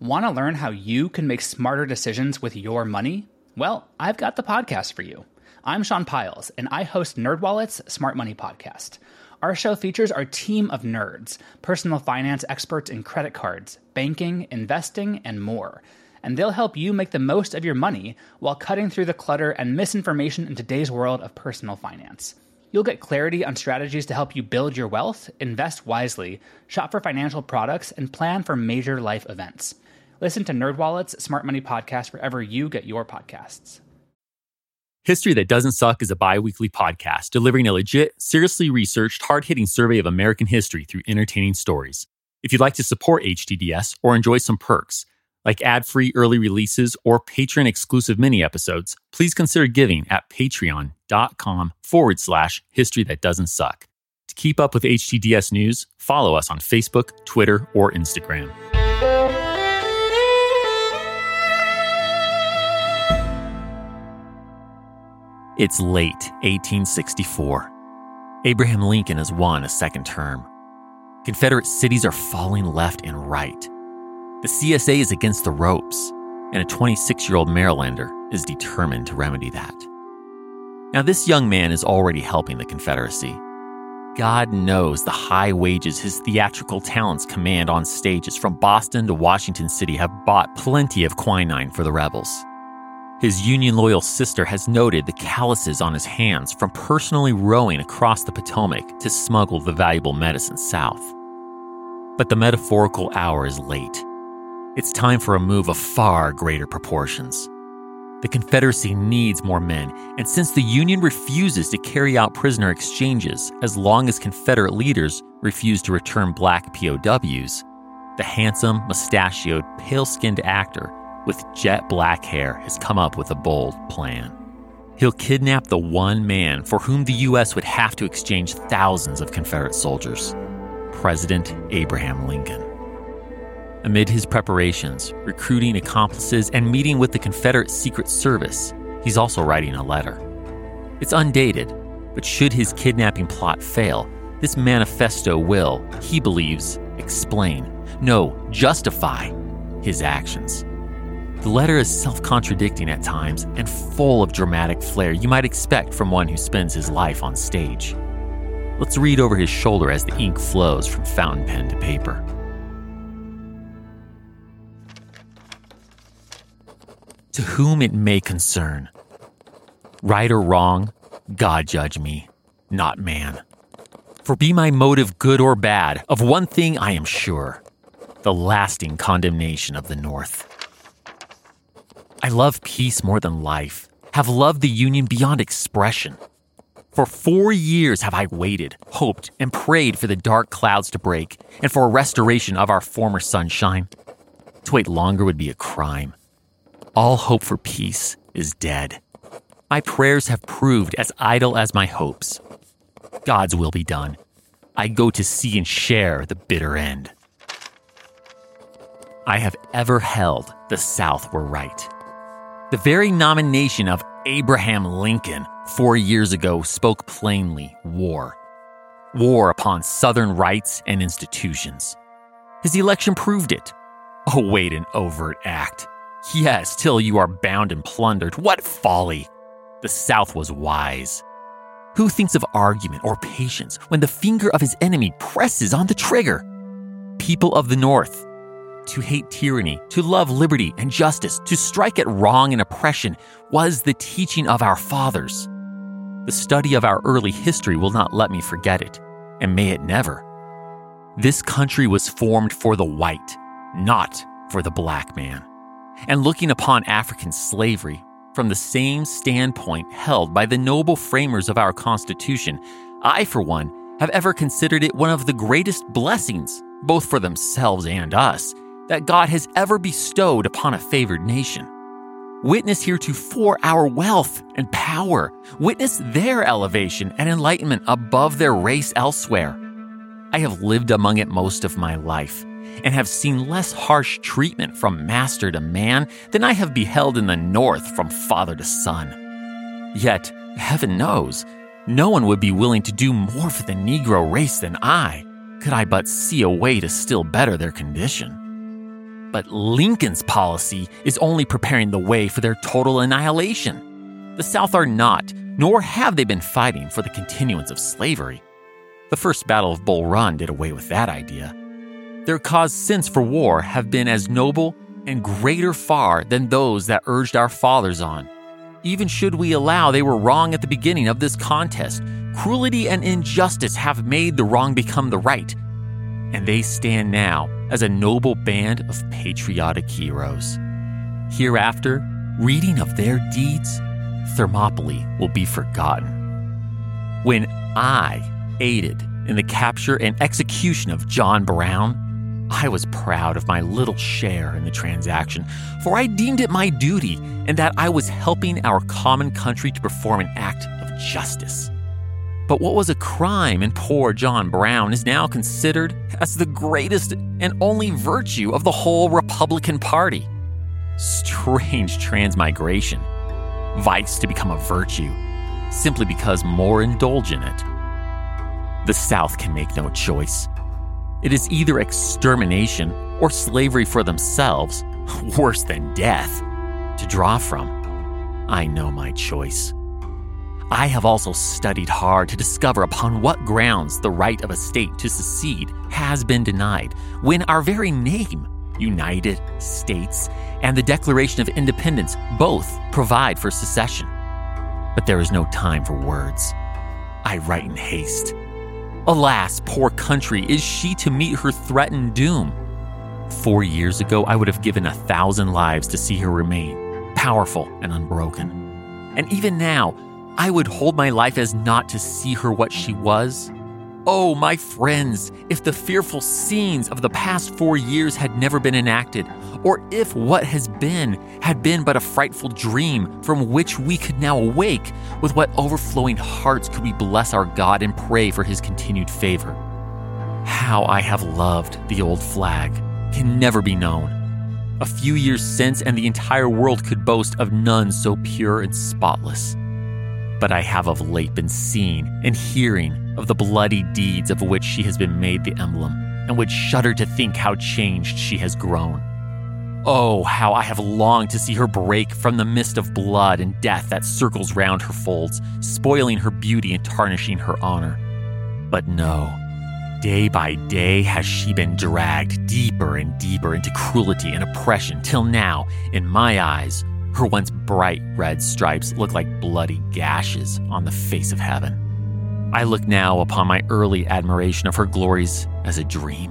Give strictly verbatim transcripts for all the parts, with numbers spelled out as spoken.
Want to learn how you can make smarter decisions with your money? Well, I've got the podcast for you. I'm Sean Piles, and I host NerdWallet's Smart Money Podcast. Our show features our team of nerds, personal finance experts in credit cards, banking, investing, and more. And they'll help you make the most of your money while cutting through the clutter and misinformation in today's world of personal finance. You'll get clarity on strategies to help you build your wealth, invest wisely, shop for financial products, and plan for major life events. Listen to NerdWallet's Smart Money Podcast wherever you get your podcasts. History That Doesn't Suck is a bi-weekly podcast delivering a legit, seriously researched, hard-hitting survey of American history through entertaining stories. If you'd like to support H T D S or enjoy some perks, like ad-free early releases or patron-exclusive mini-episodes, please consider giving at patreon.com forward slash history that doesn't suck. To keep up with H T D S news, follow us on Facebook, Twitter, or Instagram. It's late eighteen sixty-four. Abraham Lincoln has won a second term. Confederate cities are falling left and right. The C S A is against the ropes, and a twenty-six-year-old Marylander is determined to remedy that. Now, this young man is already helping the Confederacy. God knows the high wages his theatrical talents command on stages from Boston to Washington City have bought plenty of quinine for the rebels. His Union-loyal sister has noted the calluses on his hands from personally rowing across the Potomac to smuggle the valuable medicine south. But the metaphorical hour is late. It's time for a move of far greater proportions. The Confederacy needs more men, and since the Union refuses to carry out prisoner exchanges as long as Confederate leaders refuse to return black P O Ws, the handsome, mustachioed, pale-skinned actor with jet black hair has come up with a bold plan. He'll kidnap the one man for whom the U S would have to exchange thousands of Confederate soldiers, President Abraham Lincoln. Amid his preparations, recruiting accomplices, and meeting with the Confederate Secret Service, he's also writing a letter. It's undated, but should his kidnapping plot fail, this manifesto will, he believes, explain, no, justify his actions. The letter is self-contradicting at times and full of dramatic flair you might expect from one who spends his life on stage. Let's read over his shoulder as the ink flows from fountain pen to paper. To whom it may concern. Right or wrong, God judge me, not man. For be my motive good or bad, of one thing I am sure, the lasting condemnation of the North. I love peace more than life, have loved the Union beyond expression. For four years have I waited, hoped, and prayed for the dark clouds to break and for a restoration of our former sunshine. To wait longer would be a crime. All hope for peace is dead. My prayers have proved as idle as my hopes. God's will be done. I go to see and share the bitter end. I have ever held the South were right. The very nomination of Abraham Lincoln four years ago spoke plainly war. War upon Southern rights and institutions. His election proved it. Oh, wait, an overt act. Yes, till you are bound and plundered. What folly! The South was wise. Who thinks of argument or patience when the finger of his enemy presses on the trigger? People of the North. To hate tyranny, to love liberty and justice, to strike at wrong and oppression was the teaching of our fathers. The study of our early history will not let me forget it, and may it never. This country was formed for the white, not for the black man. And looking upon African slavery from the same standpoint held by the noble framers of our Constitution, I, for one, have ever considered it one of the greatest blessings, both for themselves and us, that God has ever bestowed upon a favored nation. Witness heretofore our wealth and power. Witness their elevation and enlightenment above their race elsewhere. I have lived among it most of my life, and have seen less harsh treatment from master to man than I have beheld in the North from father to son. Yet, heaven knows, no one would be willing to do more for the Negro race than I, could I but see a way to still better their condition. But Lincoln's policy is only preparing the way for their total annihilation. The South are not, nor have they been fighting for the continuance of slavery. The First Battle of Bull Run did away with that idea. Their cause since for war have been as noble and greater far than those that urged our fathers on. Even should we allow they were wrong at the beginning of this contest, cruelty and injustice have made the wrong become the right. And they stand now as a noble band of patriotic heroes. Hereafter, reading of their deeds, Thermopylae will be forgotten. When I aided in the capture and execution of John Brown, I was proud of my little share in the transaction, for I deemed it my duty and that I was helping our common country to perform an act of justice. But what was a crime in poor John Brown is now considered as the greatest and only virtue of the whole Republican Party. Strange transmigration. Vice to become a virtue, simply because more indulge in it. The South can make no choice. It is either extermination or slavery for themselves, worse than death, to draw from. I know my choice. I have also studied hard to discover upon what grounds the right of a state to secede has been denied, when our very name, United States, and the Declaration of Independence both provide for secession. But there is no time for words. I write in haste. Alas, poor country, is she to meet her threatened doom? Four years ago, I would have given a thousand lives to see her remain, powerful and unbroken. And even now, I would hold my life as not to see her what she was. Oh, my friends, if the fearful scenes of the past four years had never been enacted, or if what has been had been but a frightful dream from which we could now awake, with what overflowing hearts could we bless our God and pray for his continued favor. How I have loved the old flag can never be known. A few years since, and the entire world could boast of none so pure and spotless. But I have of late been seeing and hearing of the bloody deeds of which she has been made the emblem, and would shudder to think how changed she has grown. Oh, how I have longed to see her break from the mist of blood and death that circles round her folds, spoiling her beauty and tarnishing her honor. But no, day by day has she been dragged deeper and deeper into cruelty and oppression, till now, in my eyes, her once bright red stripes look like bloody gashes on the face of heaven. I look now upon my early admiration of her glories as a dream.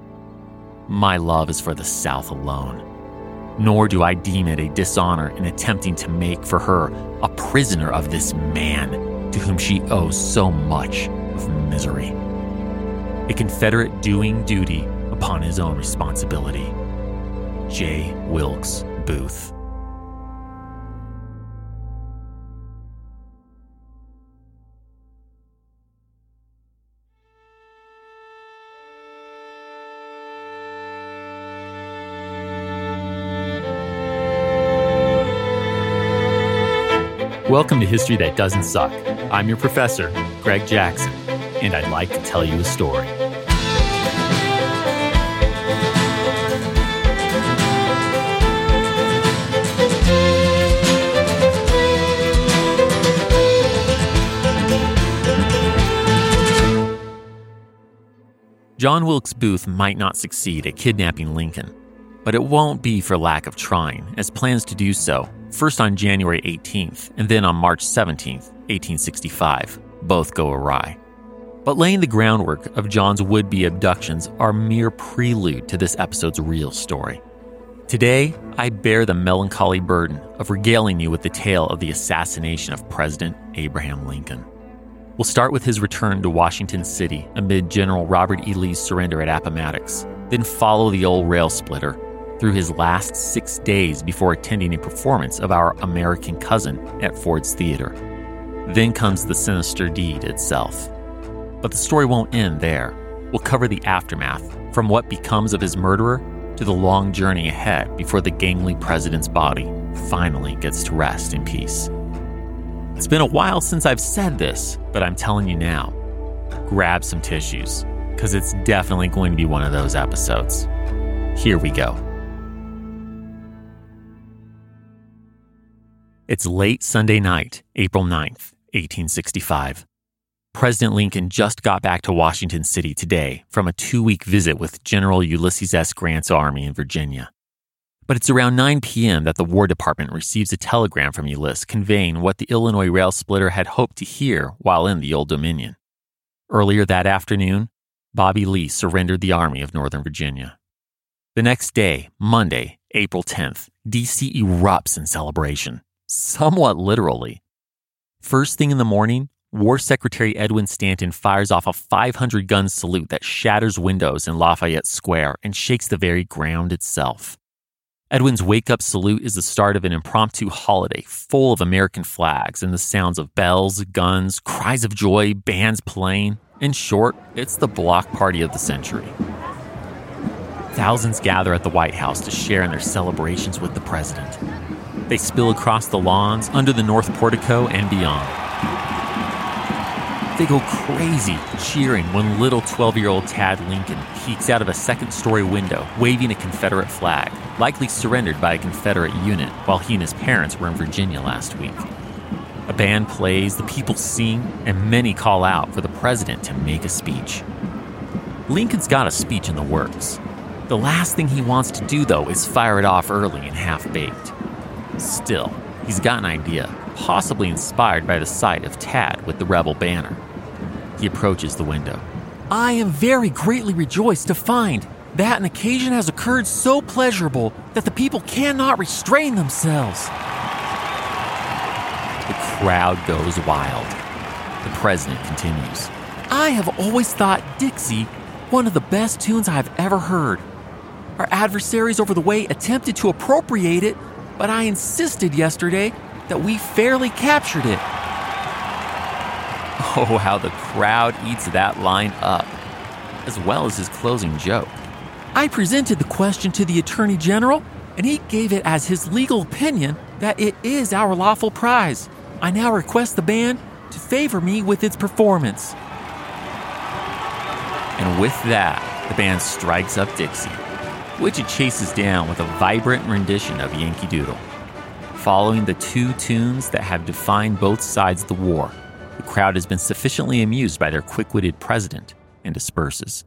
My love is for the South alone, nor do I deem it a dishonor in attempting to make for her a prisoner of this man to whom she owes so much of misery. A Confederate doing duty upon his own responsibility. J. Wilkes Booth. Welcome to History That Doesn't Suck. I'm your professor, Greg Jackson, and I'd like to tell you a story. John Wilkes Booth might not succeed at kidnapping Lincoln, but it won't be for lack of trying, as plans to do so, first on January eighteenth and then on March seventeenth, eighteen sixty-five, both go awry. But laying the groundwork of John's would-be abductions are mere prelude to this episode's real story. Today, I bear the melancholy burden of regaling you with the tale of the assassination of President Abraham Lincoln. We'll start with his return to Washington City amid General Robert E. Lee's surrender at Appomattox, then follow the old rail splitter through his last six days before attending a performance of Our American Cousin at Ford's Theater. Then comes the sinister deed itself. But the story won't end there. We'll cover the aftermath, from what becomes of his murderer to the long journey ahead before the gangly president's body finally gets to rest in peace. It's been a while since I've said this, but I'm telling you now, grab some tissues, because it's definitely going to be one of those episodes. Here we go. It's late Sunday night, April ninth, eighteen sixty-five. President Lincoln just got back to Washington City today from a two-week visit with General Ulysses S. Grant's army in Virginia. But it's around nine p.m. that the War Department receives a telegram from Ulysses conveying what the Illinois rail splitter had hoped to hear while in the Old Dominion. Earlier that afternoon, Bobby Lee surrendered the Army of Northern Virginia. The next day, Monday, April tenth, D C erupts in celebration, somewhat literally. First thing in the morning, War Secretary Edwin Stanton fires off a five hundred gun salute that shatters windows in Lafayette Square and shakes the very ground itself. Edwin's wake-up salute is the start of an impromptu holiday full of American flags and the sounds of bells, guns, cries of joy, bands playing. In short, it's the block party of the century. Thousands gather at the White House to share in their celebrations with the president. They spill across the lawns, under the North Portico, and beyond. They go crazy cheering when little twelve-year-old Tad Lincoln peeks out of a second-story window, waving a Confederate flag, likely surrendered by a Confederate unit while he and his parents were in Virginia last week. A band plays, the people sing, and many call out for the president to make a speech. Lincoln's got a speech in the works. The last thing he wants to do, though, is fire it off early and half-baked. Still, he's got an idea, possibly inspired by the sight of Tad with the rebel banner. He approaches the window. I am very greatly rejoiced to find that an occasion has occurred so pleasurable that the people cannot restrain themselves. The crowd goes wild. The president continues. I have always thought Dixie one of the best tunes I have ever heard. Our adversaries over the way attempted to appropriate it, but I insisted yesterday that we fairly captured it. Oh, how the crowd eats that line up, as well as his closing joke. I presented the question to the Attorney General, and he gave it as his legal opinion that it is our lawful prize. I now request the band to favor me with its performance. And with that, the band strikes up Dixie, which it chases down with a vibrant rendition of Yankee Doodle. Following the two tunes that have defined both sides of the war, the crowd has been sufficiently amused by their quick-witted president and disperses.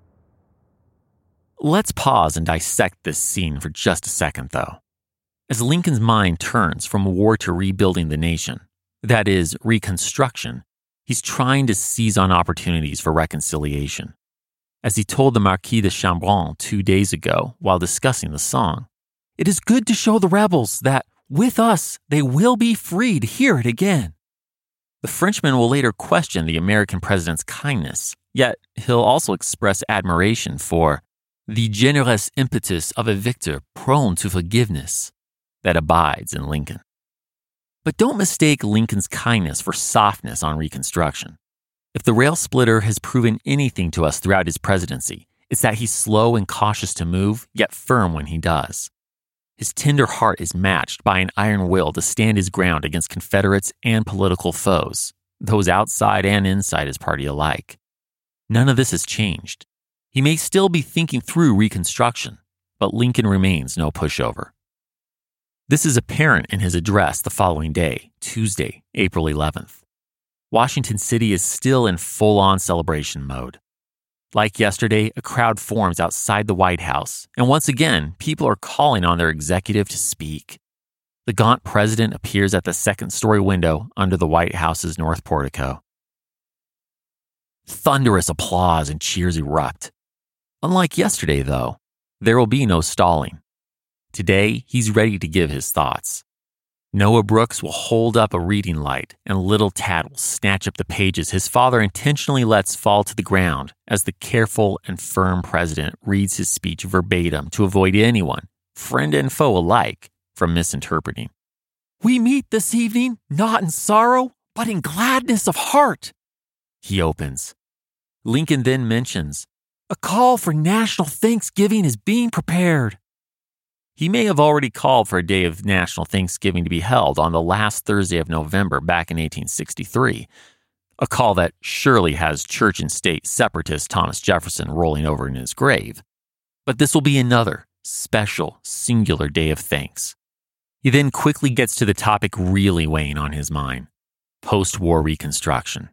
Let's pause and dissect this scene for just a second, though. As Lincoln's mind turns from war to rebuilding the nation, that is, reconstruction, he's trying to seize on opportunities for reconciliation. As he told the Marquis de Chambron two days ago while discussing the song, it is good to show the rebels that, with us, they will be free to hear it again. The Frenchman will later question the American president's kindness, yet he'll also express admiration for the generous impetus of a victor prone to forgiveness that abides in Lincoln. But don't mistake Lincoln's kindness for softness on Reconstruction. If the rail splitter has proven anything to us throughout his presidency, it's that he's slow and cautious to move, yet firm when he does. His tender heart is matched by an iron will to stand his ground against Confederates and political foes, those outside and inside his party alike. None of this has changed. He may still be thinking through Reconstruction, but Lincoln remains no pushover. This is apparent in his address the following day, Tuesday, April eleventh. Washington City is still in full-on celebration mode. Like yesterday, a crowd forms outside the White House, and once again, people are calling on their executive to speak. The gaunt president appears at the second-story window under the White House's north portico. Thunderous applause and cheers erupt. Unlike yesterday, though, there will be no stalling. Today, he's ready to give his thoughts. Noah Brooks will hold up a reading light, and little Tad will snatch up the pages his father intentionally lets fall to the ground as the careful and firm president reads his speech verbatim to avoid anyone, friend and foe alike, from misinterpreting. We meet this evening not in sorrow, but in gladness of heart, he opens. Lincoln then mentions, a call for national thanksgiving is being prepared. He may have already called for a day of national thanksgiving to be held on the last Thursday of November back in eighteen sixty-three, a call that surely has church and state separatist Thomas Jefferson rolling over in his grave. But this will be another special, singular day of thanks. He then quickly gets to the topic really weighing on his mind: post-war Reconstruction.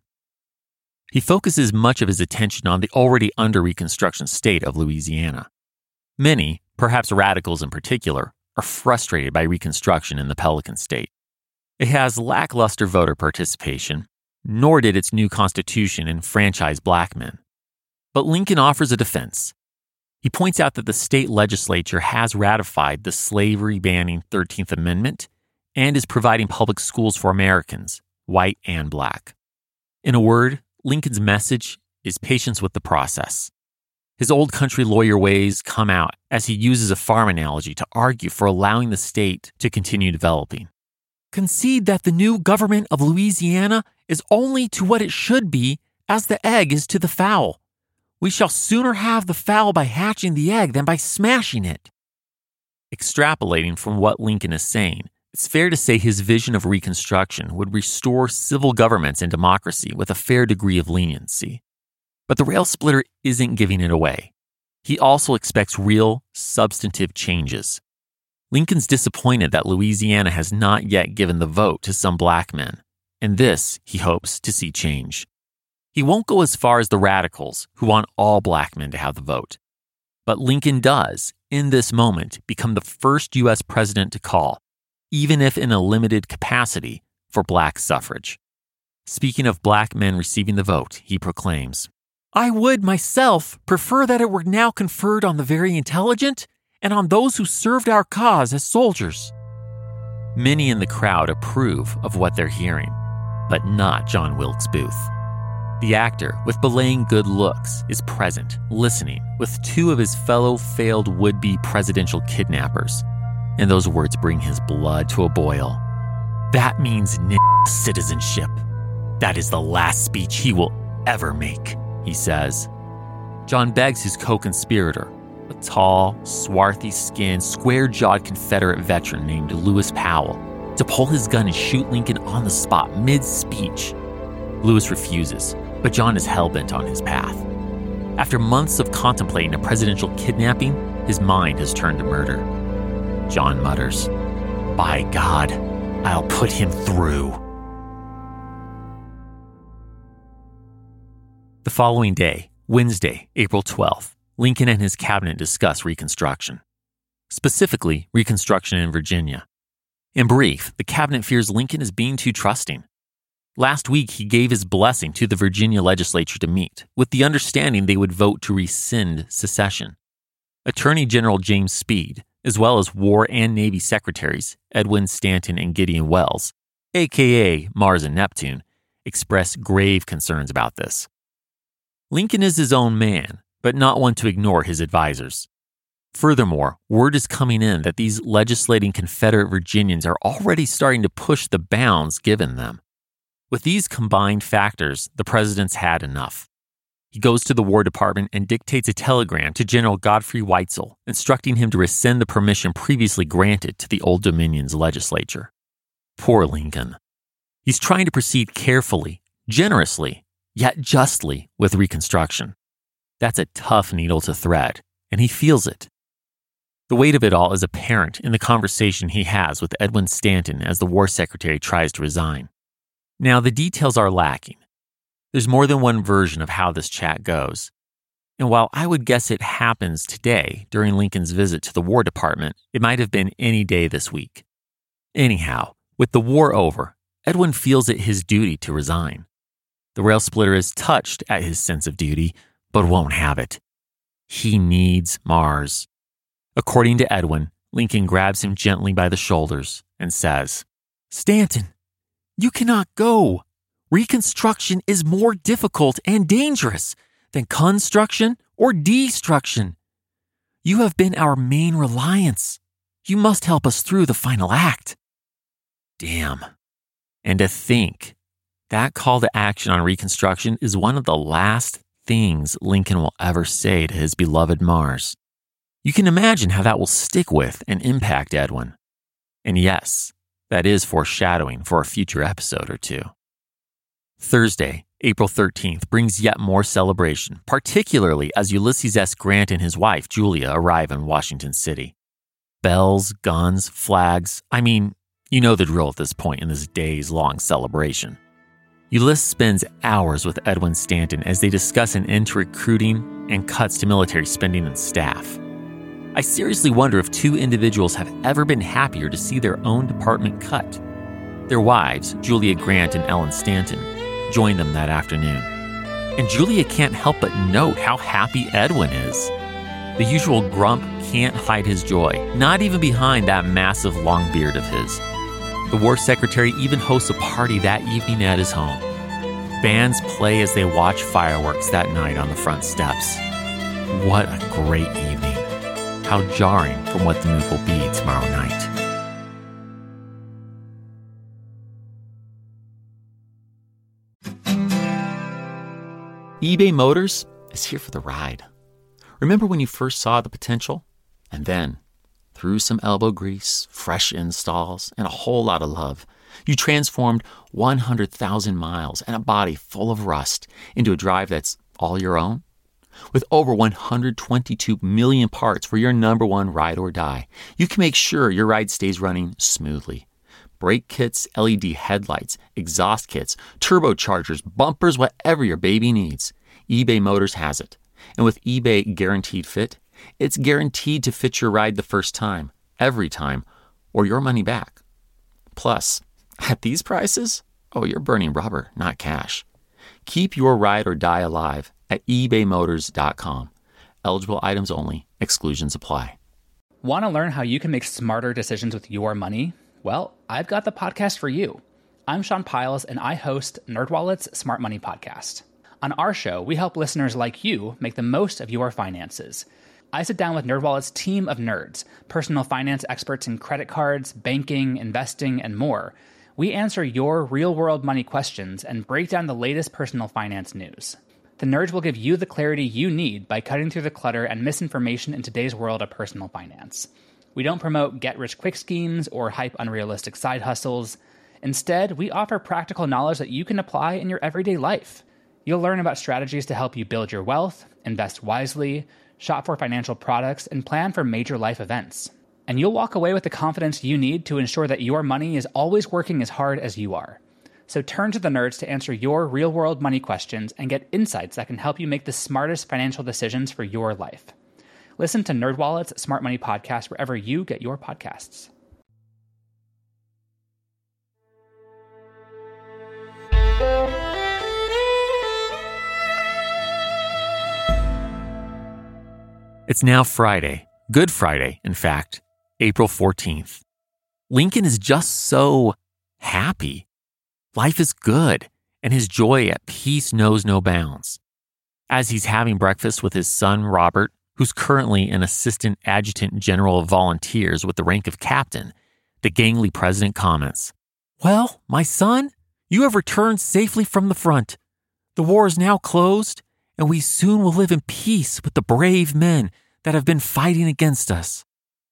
He focuses much of his attention on the already under Reconstruction state of Louisiana. Many, perhaps radicals in particular, are frustrated by Reconstruction in the Pelican State. It has lackluster voter participation, nor did its new constitution enfranchise black men. But Lincoln offers a defense. He points out that the state legislature has ratified the slavery-banning thirteenth Amendment and is providing public schools for Americans, white and black. In a word, Lincoln's message is patience with the process. His old country lawyer ways come out as he uses a farm analogy to argue for allowing the state to continue developing. Concede that the new government of Louisiana is only to what it should be as the egg is to the fowl. We shall sooner have the fowl by hatching the egg than by smashing it. Extrapolating from what Lincoln is saying, it's fair to say his vision of Reconstruction would restore civil governments and democracy with a fair degree of leniency. But the rail splitter isn't giving it away. He also expects real, substantive changes. Lincoln's disappointed that Louisiana has not yet given the vote to some black men, and this he hopes to see change. He won't go as far as the radicals who want all black men to have the vote. But Lincoln does, in this moment, become the first U S president to call, even if in a limited capacity, for black suffrage. Speaking of black men receiving the vote, he proclaims, "I would myself prefer that it were now conferred on the very intelligent and on those who served our cause as soldiers." Many in the crowd approve of what they're hearing, but not John Wilkes Booth. The actor, with belaying good looks, is present, listening, with two of his fellow failed would-be presidential kidnappers, and those words bring his blood to a boil. "That means n- citizenship. That is the last speech he will ever make," he says. John begs his co-conspirator, a tall, swarthy-skinned, square-jawed Confederate veteran named Lewis Powell, to pull his gun and shoot Lincoln on the spot mid-speech. Lewis refuses, but John is hell-bent on his path. After months of contemplating a presidential kidnapping, his mind has turned to murder. John mutters, "By God, I'll put him through." The following day, Wednesday, April twelfth, Lincoln and his cabinet discuss Reconstruction. Specifically, Reconstruction in Virginia. In brief, the cabinet fears Lincoln is being too trusting. Last week, he gave his blessing to the Virginia legislature to meet, with the understanding they would vote to rescind secession. Attorney General James Speed, as well as War and Navy Secretaries Edwin Stanton and Gideon Welles, aka Mars and Neptune, expressed grave concerns about this. Lincoln is his own man, but not one to ignore his advisors. Furthermore, word is coming in that these legislating Confederate Virginians are already starting to push the bounds given them. With these combined factors, the president's had enough. He goes to the War Department and dictates a telegram to General Godfrey Weitzel, instructing him to rescind the permission previously granted to the Old Dominion's legislature. Poor Lincoln. He's trying to proceed carefully, generously, yet justly with Reconstruction. That's a tough needle to thread, and he feels it. The weight of it all is apparent in the conversation he has with Edwin Stanton as the War Secretary tries to resign. Now, the details are lacking. There's more than one version of how this chat goes. And while I would guess it happens today during Lincoln's visit to the War Department, it might have been any day this week. Anyhow, with the war over, Edwin feels it his duty to resign. The rail splitter is touched at his sense of duty, but won't have it. He needs Mars. According to Edwin, Lincoln grabs him gently by the shoulders and says, "Stanton, you cannot go. Reconstruction is more difficult and dangerous than construction or destruction. You have been our main reliance. You must help us through the final act." Damn. And to think, that call to action on Reconstruction is one of the last things Lincoln will ever say to his beloved Mars. You can imagine how that will stick with and impact Edwin. And yes, that is foreshadowing for a future episode or two. Thursday, April thirteenth, brings yet more celebration, particularly as Ulysses S. Grant and his wife, Julia, arrive in Washington City. Bells, guns, flags. I mean, you know the drill at this point in this days-long celebration. Ulyss spends hours with Edwin Stanton as they discuss an end to recruiting and cuts to military spending and staff. I seriously wonder if two individuals have ever been happier to see their own department cut. Their wives, Julia Grant and Ellen Stanton, joined them that afternoon. And Julia can't help but note how happy Edwin is. The usual grump can't hide his joy, not even behind that massive long beard of his. The war secretary even hosts a party that evening at his home. Bands play as they watch fireworks that night on the front steps. What a great evening. How jarring from what the move will be tomorrow night. eBay Motors is here for the ride. Remember when you first saw the potential? And then, through some elbow grease, fresh installs, and a whole lot of love, you transformed one hundred thousand miles and a body full of rust into a drive that's all your own? With over one hundred twenty-two million parts for your number one ride or die, you can make sure your ride stays running smoothly. Brake kits, L E D headlights, exhaust kits, turbochargers, bumpers, whatever your baby needs, eBay Motors has it. And with eBay Guaranteed Fit, it's guaranteed to fit your ride the first time, every time, or your money back. Plus, at these prices, oh, you're burning rubber, not cash. Keep your ride or die alive at ebay motors dot com. Eligible items only. Exclusions apply. Want to learn how you can make smarter decisions with your money? Well, I've got the podcast for you. I'm Sean Pyles, and I host NerdWallet's Smart Money Podcast. On our show, we help listeners like you make the most of your finances. I sit down with NerdWallet's team of nerds, personal finance experts in credit cards, banking, investing, and more. We answer your real-world money questions and break down the latest personal finance news. The nerds will give you the clarity you need by cutting through the clutter and misinformation in today's world of personal finance. We don't promote get-rich-quick schemes or hype unrealistic side hustles. Instead, we offer practical knowledge that you can apply in your everyday life. You'll learn about strategies to help you build your wealth, invest wisely, shop for financial products, and plan for major life events. And you'll walk away with the confidence you need to ensure that your money is always working as hard as you are. So turn to the nerds to answer your real-world money questions and get insights that can help you make the smartest financial decisions for your life. Listen to NerdWallet's Smart Money Podcast wherever you get your podcasts. It's now Friday, Good Friday, in fact, April fourteenth. Lincoln is just so happy. Life is good, and his joy at peace knows no bounds. As he's having breakfast with his son, Robert, who's currently an assistant adjutant general of volunteers with the rank of captain, the gangly president comments, "Well, my son, you have returned safely from the front. The war is now closed, and we soon will live in peace with the brave men that have been fighting against us."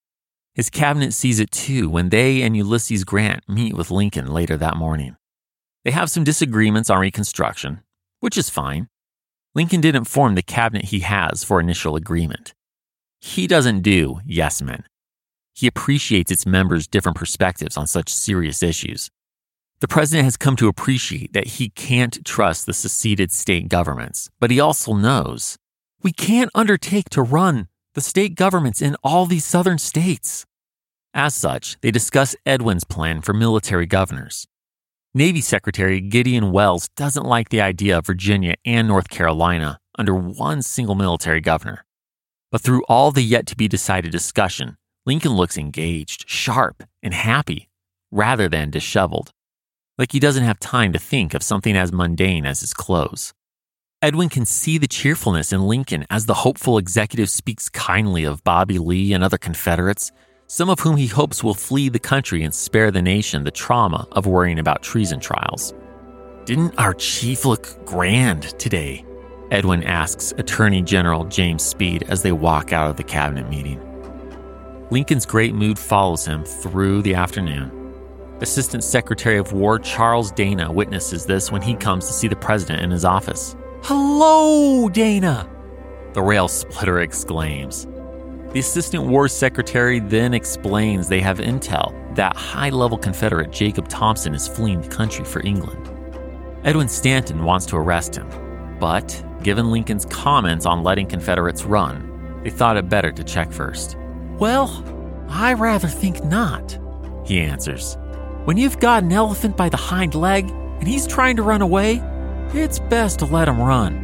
His cabinet sees it too when they and Ulysses Grant meet with Lincoln later that morning. They have some disagreements on Reconstruction, which is fine. Lincoln didn't form the cabinet he has for initial agreement. He doesn't do yes men. He appreciates its members' different perspectives on such serious issues. The president has come to appreciate that he can't trust the seceded state governments, but he also knows we can't undertake to run the state governments in all these southern states. As such, they discuss Edwin's plan for military governors. Navy Secretary Gideon Welles doesn't like the idea of Virginia and North Carolina under one single military governor. But through all the yet-to-be-decided discussion, Lincoln looks engaged, sharp, and happy, rather than disheveled, like he doesn't have time to think of something as mundane as his clothes. Edwin can see the cheerfulness in Lincoln as the hopeful executive speaks kindly of Bobby Lee and other Confederates, some of whom he hopes will flee the country and spare the nation the trauma of worrying about treason trials. "Didn't our chief look grand today?" Edwin asks Attorney General James Speed as they walk out of the cabinet meeting. Lincoln's great mood follows him through the afternoon. Assistant Secretary of War Charles Dana witnesses this when he comes to see the president in his office. "Hello, Dana!" the rail splitter exclaims. The Assistant War Secretary then explains they have intel that high-level Confederate Jacob Thompson is fleeing the country for England. Edwin Stanton wants to arrest him, but given Lincoln's comments on letting Confederates run, they thought it better to check first. "Well, I rather think not," he answers. "When you've got an elephant by the hind leg and he's trying to run away, it's best to let him run."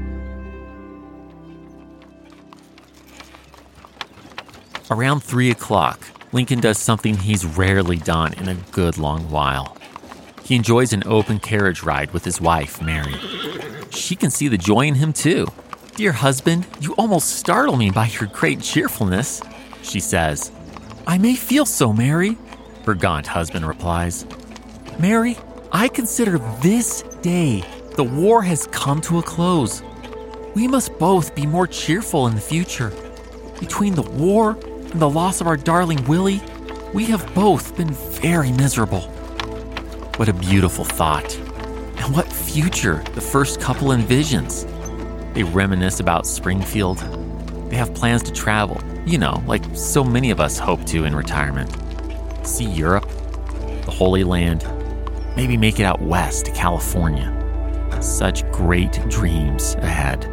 Around three o'clock, Lincoln does something he's rarely done in a good long while. He enjoys an open carriage ride with his wife, Mary. She can see the joy in him, too. "Dear husband, you almost startle me by your great cheerfulness," she says. "I may feel so, Mary," her gaunt husband replies. "Mary, I consider this day the war has come to a close. We must both be more cheerful in the future. Between the war and the loss of our darling Willie, we have both been very miserable." What a beautiful thought. And what future the first couple envisions. They reminisce about Springfield. They have plans to travel, you know, like so many of us hope to in retirement. See Europe, the Holy Land, maybe make it out west to California. Such great dreams ahead.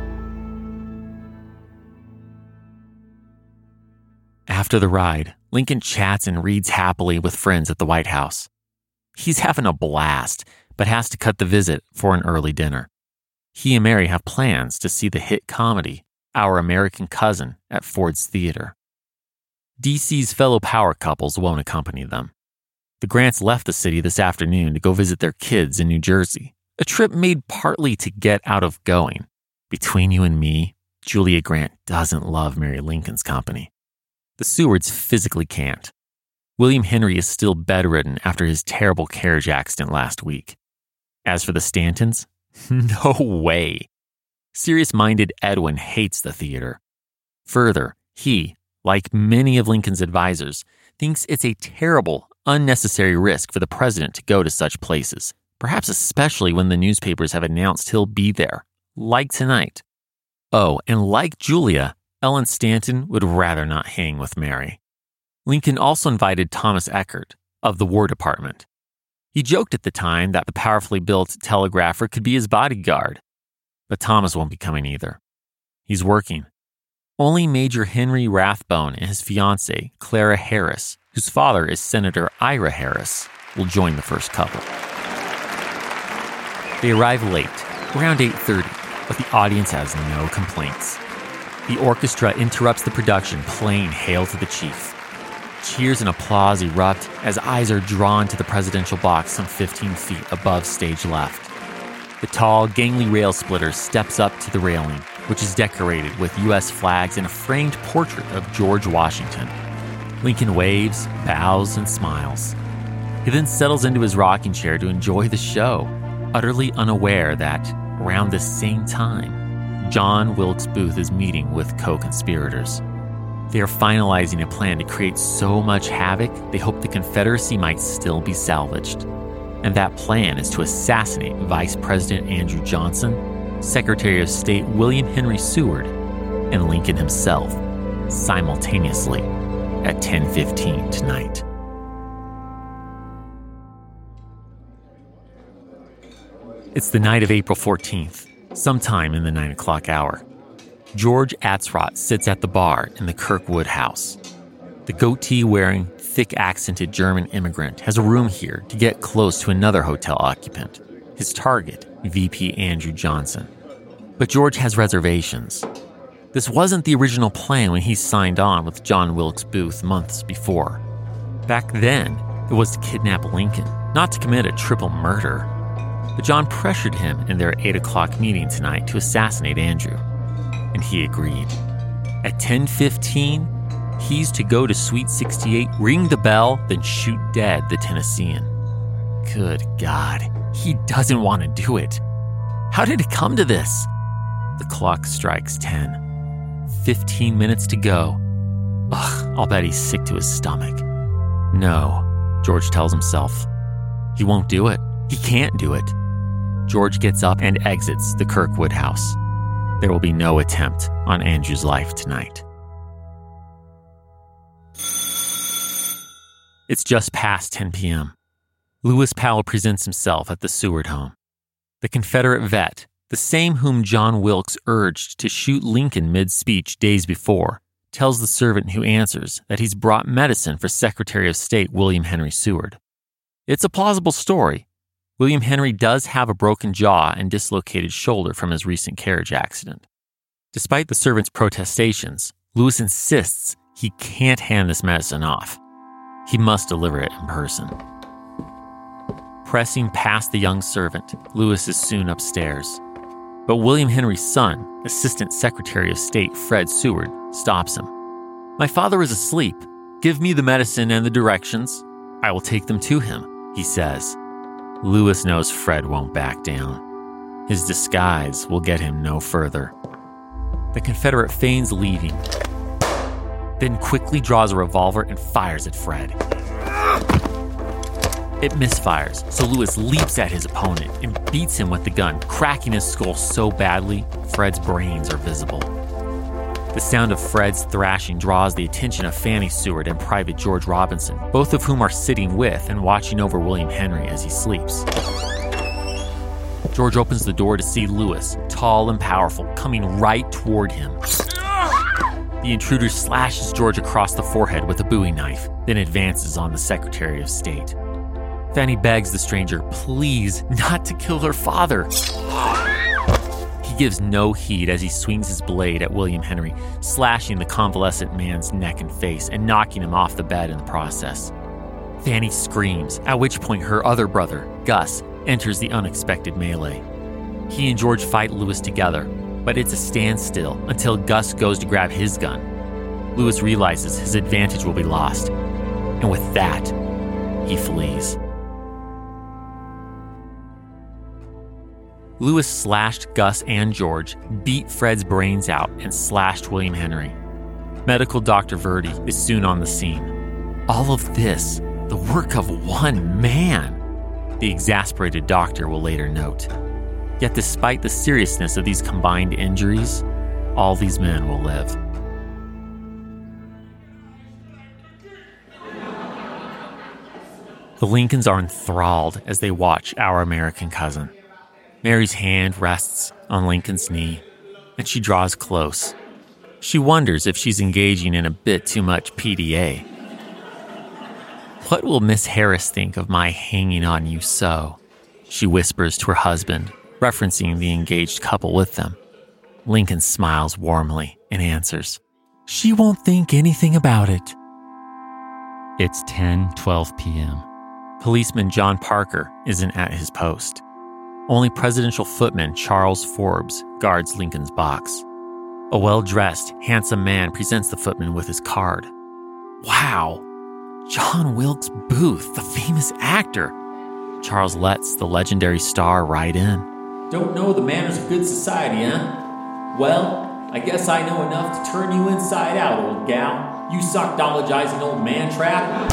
After the ride, Lincoln chats and reads happily with friends at the White House. He's having a blast, but has to cut the visit for an early dinner. He and Mary have plans to see the hit comedy, Our American Cousin, at Ford's Theater. D C's fellow power couples won't accompany them. The Grants left the city this afternoon to go visit their kids in New Jersey, a trip made partly to get out of going. Between you and me, Julia Grant doesn't love Mary Lincoln's company. The Sewards physically can't. William Henry is still bedridden after his terrible carriage accident last week. As for the Stantons, no way. Serious-minded Edwin hates the theater. Further, he, like many of Lincoln's advisors, thinks it's a terrible, unnecessary risk for the president to go to such places, perhaps especially when the newspapers have announced he'll be there, like tonight. Oh, and like Julia, Ellen Stanton would rather not hang with Mary. Lincoln also invited Thomas Eckert of the War Department. He joked at the time that the powerfully built telegrapher could be his bodyguard. But Thomas won't be coming either. He's working. Only Major Henry Rathbone and his fiancée, Clara Harris, whose father is Senator Ira Harris, will join the first couple. They arrive late, around eight thirty, but the audience has no complaints. The orchestra interrupts the production, playing Hail to the Chief. Cheers and applause erupt as eyes are drawn to the presidential box some fifteen feet above stage left. The tall, gangly rail splitter steps up to the railing, which is decorated with U S flags and a framed portrait of George Washington. Lincoln waves, bows, and smiles. He then settles into his rocking chair to enjoy the show, utterly unaware that, around this same time, John Wilkes Booth is meeting with co-conspirators. They are finalizing a plan to create so much havoc they hope the Confederacy might still be salvaged. And that plan is to assassinate Vice President Andrew Johnson, Secretary of State William Henry Seward, and Lincoln himself, simultaneously at ten fifteen tonight. It's the night of April fourteenth, sometime in the nine o'clock hour. George Atzrodt sits at the bar in the Kirkwood House. The goatee-wearing, thick-accented German immigrant has a room here to get close to another hotel occupant, his target, V P Andrew Johnson. But George has reservations. This wasn't the original plan when he signed on with John Wilkes Booth months before. Back then, it was to kidnap Lincoln, not to commit a triple murder. But John pressured him in their eight o'clock meeting tonight to assassinate Andrew. And he agreed. At ten fifteen, he's to go to Suite sixty-eight, ring the bell, then shoot dead the Tennessean. Good God, he doesn't want to do it. How did it come to this? The clock strikes ten. Fifteen minutes to go. Ugh, I'll bet he's sick to his stomach. No, George tells himself. He won't do it. He can't do it. George gets up and exits the Kirkwood House. There will be no attempt on Andrew's life tonight. It's just past ten p.m. Lewis Powell presents himself at the Seward home. The Confederate vet, the same whom John Wilkes urged to shoot Lincoln mid-speech days before, tells the servant who answers that he's brought medicine for Secretary of State William Henry Seward. It's a plausible story. William Henry does have a broken jaw and dislocated shoulder from his recent carriage accident. Despite the servant's protestations, Lewis insists he can't hand this medicine off. He must deliver it in person. Pressing past the young servant, Lewis is soon upstairs. But William Henry's son, Assistant Secretary of State Fred Seward, stops him. "My father is asleep. Give me the medicine and the directions. I will take them to him," he says. Lewis knows Fred won't back down. His disguise will get him no further. The Confederate feigns leaving, then quickly draws a revolver and fires at Fred. It misfires, so Lewis leaps at his opponent and beats him with the gun, cracking his skull so badly, Fred's brains are visible. The sound of Fred's thrashing draws the attention of Fanny Seward and Private George Robinson, both of whom are sitting with and watching over William Henry as he sleeps. George opens the door to see Lewis, tall and powerful, coming right toward him. The intruder slashes George across the forehead with a Bowie knife, then advances on the Secretary of State. Fanny begs the stranger, please, not to kill her father. He gives no heed as he swings his blade at William Henry, slashing the convalescent man's neck and face and knocking him off the bed in the process. Fanny screams, at which point her other brother, Gus, enters the unexpected melee. He and George fight Lewis together, but it's a standstill until Gus goes to grab his gun. Lewis realizes his advantage will be lost, and with that, he flees. Lewis slashed Gus and George, beat Fred's brains out, and slashed William Henry. Medical Doctor Verdi is soon on the scene. All of this, the work of one man, the exasperated doctor will later note. Yet despite the seriousness of these combined injuries, all these men will live. The Lincolns are enthralled as they watch Our American Cousin. Mary's hand rests on Lincoln's knee, and she draws close. She wonders if she's engaging in a bit too much P D A. "What will Miss Harris think of my hanging on you so?" she whispers to her husband, referencing the engaged couple with them. Lincoln smiles warmly and answers, "She won't think anything about it." It's ten twelve p.m. Policeman John Parker isn't at his post. Only presidential footman Charles Forbes guards Lincoln's box. A well-dressed, handsome man presents the footman with his card. Wow! John Wilkes Booth, the famous actor. Charles lets the legendary star ride in. "Don't know the manners of good society, huh? Well, I guess I know enough to turn you inside out, old gal. You sockdologizing old man trap."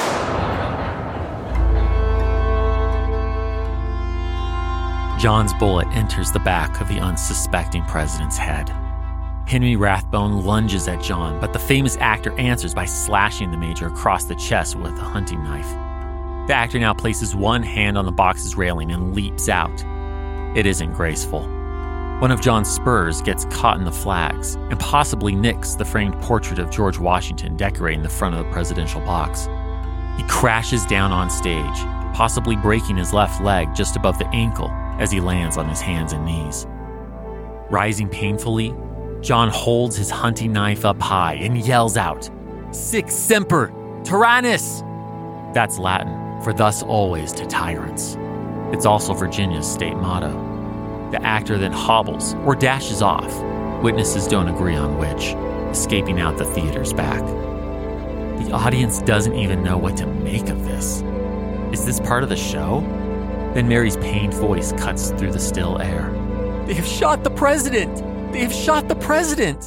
John's bullet enters the back of the unsuspecting president's head. Henry Rathbone lunges at John, but the famous actor answers by slashing the major across the chest with a hunting knife. The actor now places one hand on the box's railing and leaps out. It isn't graceful. One of John's spurs gets caught in the flags and possibly nicks the framed portrait of George Washington decorating the front of the presidential box. He crashes down on stage, possibly breaking his left leg just above the ankle as he lands on his hands and knees. Rising painfully, John holds his hunting knife up high and yells out, "Sic semper tyrannis!" That's Latin for "thus always to tyrants." It's also Virginia's state motto. The actor then hobbles or dashes off. Witnesses don't agree on which, escaping out the theater's back. The audience doesn't even know what to make of this. Is this part of the show? Then Mary's pained voice cuts through the still air. "They have shot the president! They have shot the president!"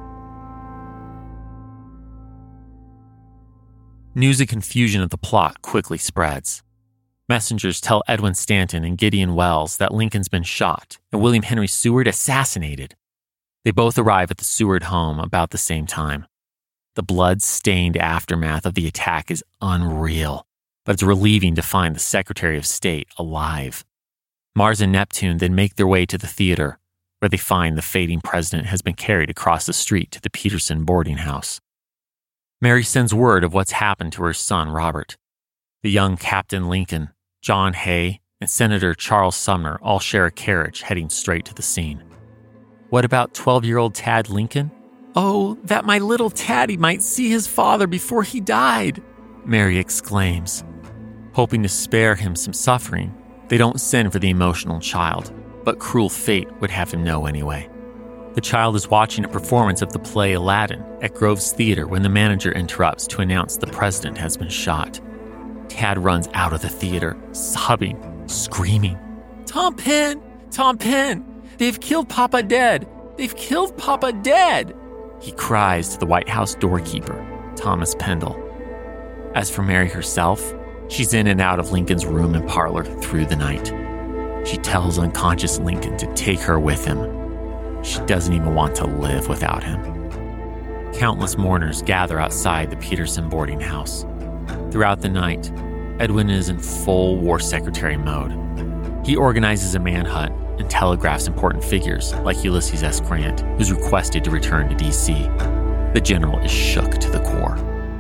News and confusion of the plot quickly spreads. Messengers tell Edwin Stanton and Gideon Wells that Lincoln's been shot and William Henry Seward assassinated. They both arrive at the Seward home about the same time. The blood-stained aftermath of the attack is unreal. but it's relieving to find the Secretary of State alive. Mars and Neptune then make their way to the theater, where they find the fading president has been carried across the street to the Peterson boarding house. Mary sends word of what's happened to her son, Robert. The young Captain Lincoln, John Hay, and Senator Charles Sumner all share a carriage heading straight to the scene. What about twelve-year-old Tad Lincoln? Oh, that my little Taddy might see his father before he died, Mary exclaims. Hoping to spare him some suffering, they don't send for the emotional child, but cruel fate would have him know anyway. The child is watching a performance of the play Aladdin at Grove's Theater when the manager interrupts to announce the president has been shot. Tad runs out of the theater, sobbing, screaming, "Tom Penn! Tom Penn! They've killed Papa dead! They've killed Papa dead!" He cries to the White House doorkeeper, Thomas Pendle. As for Mary herself, she's in and out of Lincoln's room and parlor through the night. She tells unconscious Lincoln to take her with him. She doesn't even want to live without him. Countless mourners gather outside the Peterson boarding house. Throughout the night, Edwin is in full war secretary mode. He organizes a manhunt and telegraphs important figures like Ulysses S. Grant, who's requested to return to D C. The general is shook to the core.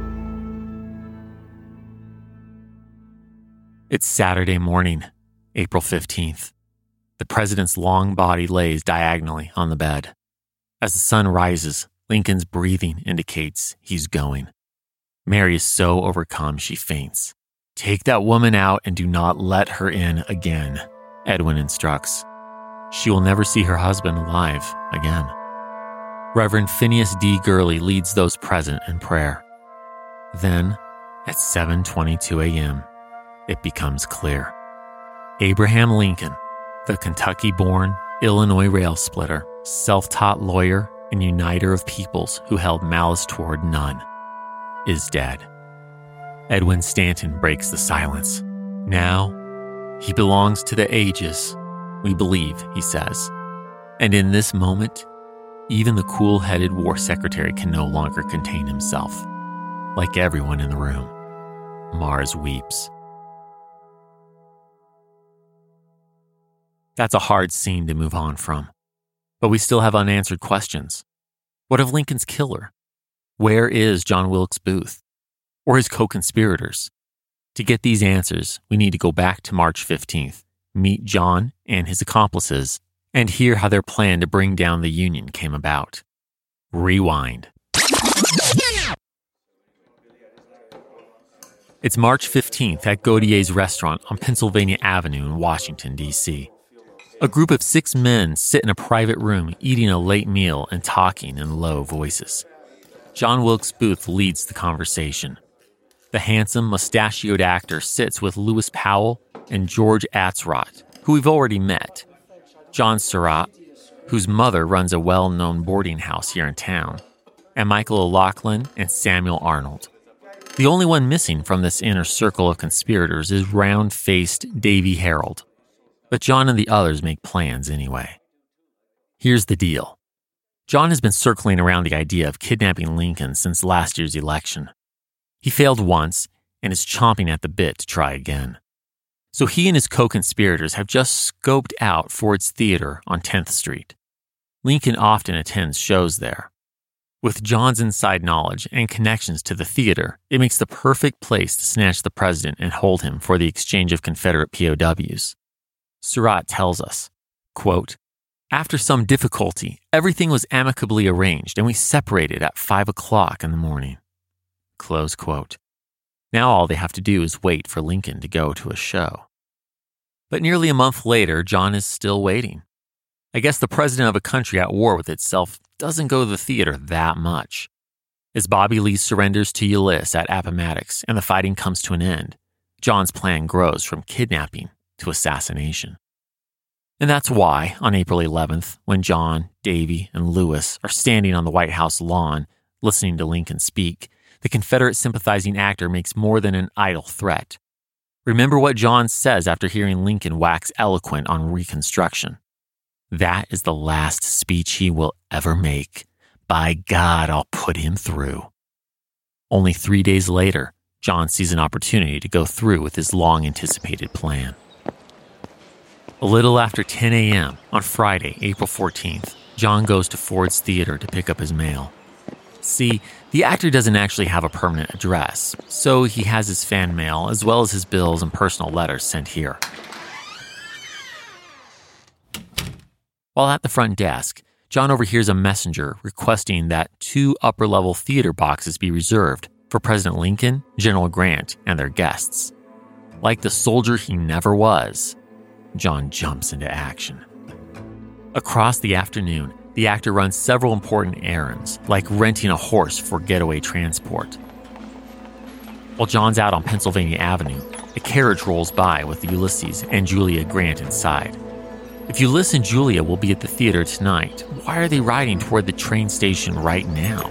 It's Saturday morning, April fifteenth. The president's long body lays diagonally on the bed. As the sun rises, Lincoln's breathing indicates he's going. Mary is so overcome she faints. "Take that woman out and do not let her in again," Edwin instructs. She will never see her husband alive again. Reverend Phineas D. Gurley leads those present in prayer. Then, at seven twenty-two a.m., it becomes clear. Abraham Lincoln, the Kentucky-born, Illinois rail splitter, self-taught lawyer, and uniter of peoples who held malice toward none, is dead. Edwin Stanton breaks the silence. Now, he belongs to the ages, we believe, he says. And in this moment, even the cool-headed war secretary can no longer contain himself. Like everyone in the room, Mars weeps. That's a hard scene to move on from. But we still have unanswered questions. What of Lincoln's killer? Where is John Wilkes Booth? Or his co-conspirators? To get these answers, we need to go back to March fifteenth, meet John and his accomplices, and hear how their plan to bring down the Union came about. Rewind. It's March fifteenth at Gaudier's restaurant on Pennsylvania Avenue in Washington, D C A group of six men sit in a private room eating a late meal and talking in low voices. John Wilkes Booth leads the conversation. The handsome, mustachioed actor sits with Lewis Powell and George Atzerodt, who we've already met. John Surratt, whose mother runs a well-known boarding house here in town, and Michael O'Loughlin and Samuel Arnold. The only one missing from this inner circle of conspirators is round-faced Davy Harold. But John and the others make plans anyway. Here's the deal. John has been circling around the idea of kidnapping Lincoln since last year's election. He failed once and is chomping at the bit to try again. So he and his co-conspirators have just scoped out Ford's Theater on tenth street. Lincoln often attends shows there. With John's inside knowledge and connections to the theater, it makes the perfect place to snatch the president and hold him for the exchange of Confederate P O Ws. Surratt tells us, quote, "After some difficulty, everything was amicably arranged and we separated at five o'clock in the morning." Close quote. Now all they have to do is wait for Lincoln to go to a show. But nearly a month later, John is still waiting. I guess the president of a country at war with itself doesn't go to the theater that much. As Bobby Lee surrenders to Ulysses at Appomattox and the fighting comes to an end, John's plan grows from kidnapping to assassination. And that's why, on April eleventh, when John, Davy, and Lewis are standing on the White House lawn listening to Lincoln speak, the Confederate sympathizing actor makes more than an idle threat. Remember what John says after hearing Lincoln wax eloquent on Reconstruction. That is the last speech he will ever make. By God, I'll put him through. Only three days later, John sees an opportunity to go through with his long-anticipated plan. A little after ten a.m. on Friday, April fourteenth, John goes to Ford's Theater to pick up his mail. See, the actor doesn't actually have a permanent address, so he has his fan mail as well as his bills and personal letters sent here. While at the front desk, John overhears a messenger requesting that two upper-level theater boxes be reserved for President Lincoln, General Grant, and their guests. Like the soldier he never was, John jumps into action. Across the afternoon, the actor runs several important errands, like renting a horse for getaway transport. While John's out on Pennsylvania Avenue, a carriage rolls by with Ulysses and Julia Grant inside. If Ulysses and Julia will be at the theater tonight, why are they riding toward the train station right now?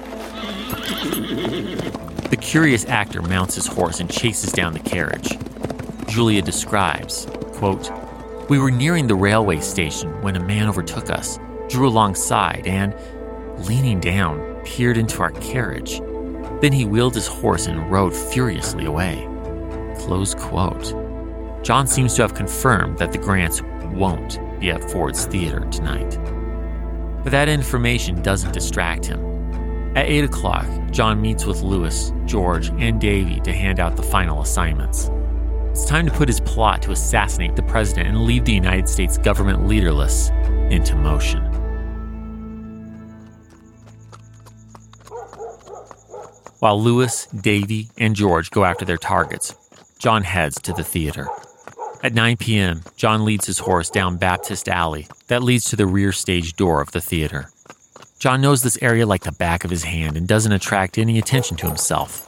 The curious actor mounts his horse and chases down the carriage. Julia describes, quote, "We were nearing the railway station when a man overtook us, drew alongside, and, leaning down, peered into our carriage. Then he wheeled his horse and rode furiously away." Close quote. John seems to have confirmed that the Grants won't be at Ford's Theater tonight. But that information doesn't distract him. At eight o'clock, John meets with Lewis, George, and Davy to hand out the final assignments. It's time to put his plot to assassinate the president and leave the United States government leaderless into motion. While Lewis, Davy, and George go after their targets, John heads to the theater. At nine p.m., John leads his horse down Baptist Alley that leads to the rear stage door of the theater. John knows this area like the back of his hand and doesn't attract any attention to himself.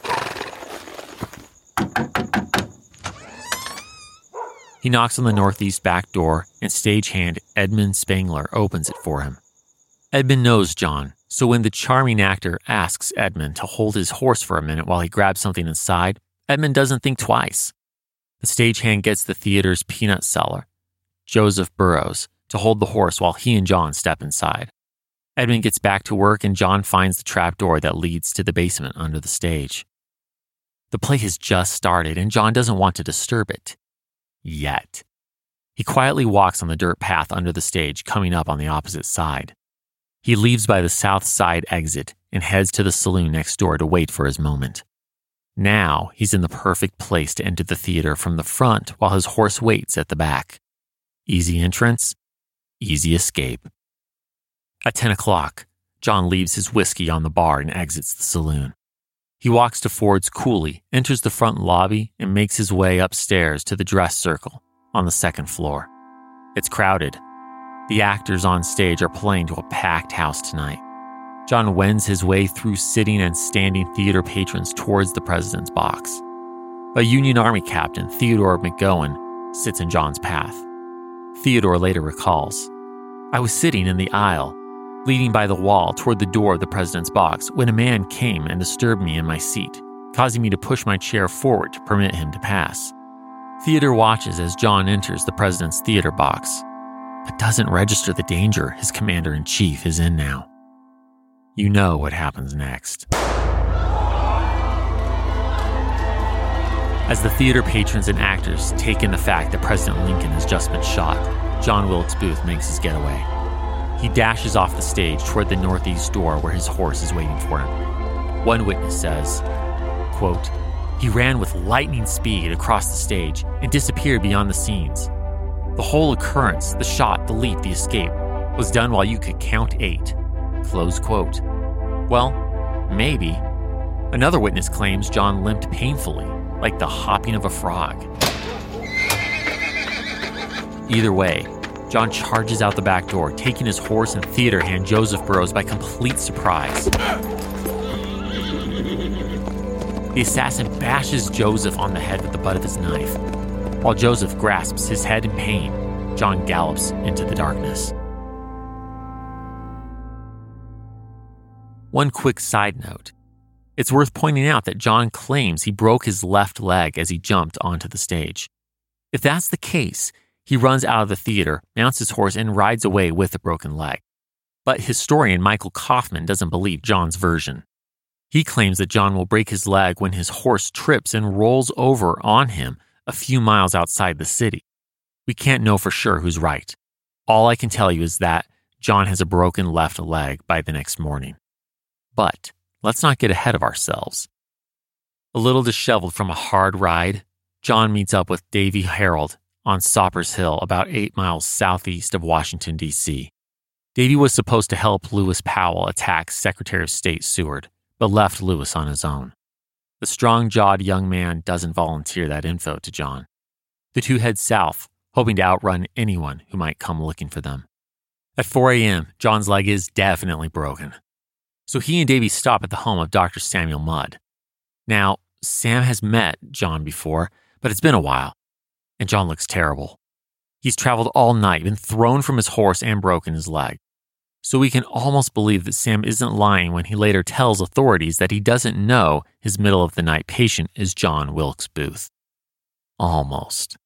He knocks on the northeast back door, and stagehand Edmund Spangler opens it for him. Edmund knows John, so when the charming actor asks Edmund to hold his horse for a minute while he grabs something inside, Edmund doesn't think twice. The stagehand gets the theater's peanut seller, Joseph Burroughs, to hold the horse while he and John step inside. Edmund gets back to work, and John finds the trap door that leads to the basement under the stage. The play has just started, and John doesn't want to disturb it. Yet. He quietly walks on the dirt path under the stage, coming up on the opposite side. He leaves by the south side exit and heads to the saloon next door to wait for his moment. Now he's in the perfect place to enter the theater from the front while his horse waits at the back. Easy entrance, easy escape. At ten o'clock, John leaves his whiskey on the bar and exits the saloon. He walks to Ford's Cooley, enters the front lobby, and makes his way upstairs to the dress circle on the second floor. It's crowded. The actors on stage are playing to a packed house tonight. John wends his way through sitting and standing theater patrons towards the president's box. A Union Army captain, Theodore McGowan, sits in John's path. Theodore later recalls, "I was sitting in the aisle, leaning by the wall toward the door of the president's box when a man came and disturbed me in my seat, causing me to push my chair forward to permit him to pass." Theodore watches as John enters the president's theater box, but doesn't register the danger his commander-in-chief is in now. You know what happens next. As the theater patrons and actors take in the fact that President Lincoln has just been shot, John Wilkes Booth makes his getaway. He dashes off the stage toward the northeast door where his horse is waiting for him. One witness says, quote, "He ran with lightning speed across the stage and disappeared beyond the scenes. The whole occurrence, the shot, the leap, the escape, was done while you could count eight." Close quote. Well, maybe. Another witness claims John limped painfully, like the hopping of a frog. Either way, John charges out the back door, taking his horse and theater hand Joseph Burroughs by complete surprise. The assassin bashes Joseph on the head with the butt of his knife. While Joseph grasps his head in pain, John gallops into the darkness. One quick side note. It's worth pointing out that John claims he broke his left leg as he jumped onto the stage. If that's the case, he runs out of the theater, mounts his horse, and rides away with a broken leg. But historian Michael Kaufman doesn't believe John's version. He claims that John will break his leg when his horse trips and rolls over on him a few miles outside the city. We can't know for sure who's right. All I can tell you is that John has a broken left leg by the next morning. But let's not get ahead of ourselves. A little disheveled from a hard ride, John meets up with Davy Harold on Soppers Hill, about eight miles southeast of Washington, D C Davy was supposed to help Lewis Powell attack Secretary of State Seward, but left Lewis on his own. The strong-jawed young man doesn't volunteer that info to John. The two head south, hoping to outrun anyone who might come looking for them. At four a.m., John's leg is definitely broken. So he and Davy stop at the home of Doctor Samuel Mudd. Now, Sam has met John before, but it's been a while, and John looks terrible. He's traveled all night, been thrown from his horse, and broken his leg. So we can almost believe that Sam isn't lying when he later tells authorities that he doesn't know his middle-of-the-night patient is John Wilkes Booth. Almost.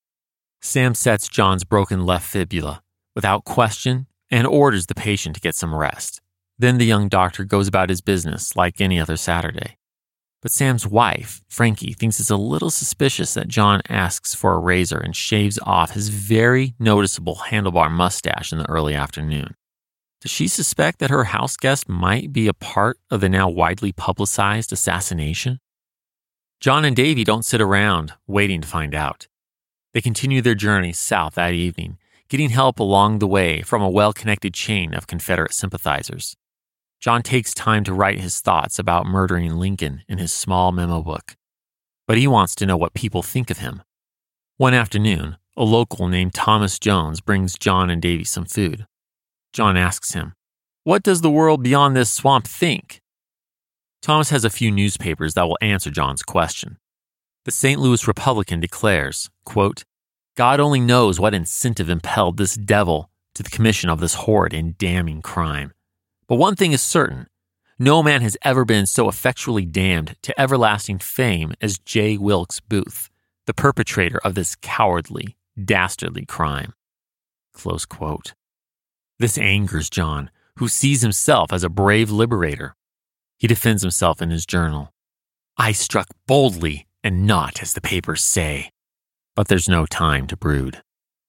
Sam sets John's broken left fibula without question and orders the patient to get some rest. Then the young doctor goes about his business like any other Saturday. But Sam's wife, Frankie, thinks it's a little suspicious that John asks for a razor and shaves off his very noticeable handlebar mustache in the early afternoon. Does she suspect that her house guest might be a part of the now widely publicized assassination? John and Davy don't sit around waiting to find out. They continue their journey south that evening, getting help along the way from a well-connected chain of Confederate sympathizers. John takes time to write his thoughts about murdering Lincoln in his small memo book. But he wants to know what people think of him. One afternoon, a local named Thomas Jones brings John and Davy some food. John asks him, "What does the world beyond this swamp think?" Thomas has a few newspapers that will answer John's question. The Saint Louis Republican declares, quote, "God only knows what incentive impelled this devil to the commission of this horrid and damning crime. But one thing is certain, no man has ever been so effectually damned to everlasting fame as J. Wilkes Booth, the perpetrator of this cowardly, dastardly crime." Close quote. This angers John, who sees himself as a brave liberator. He defends himself in his journal. "I struck boldly and not as the papers say." But there's no time to brood.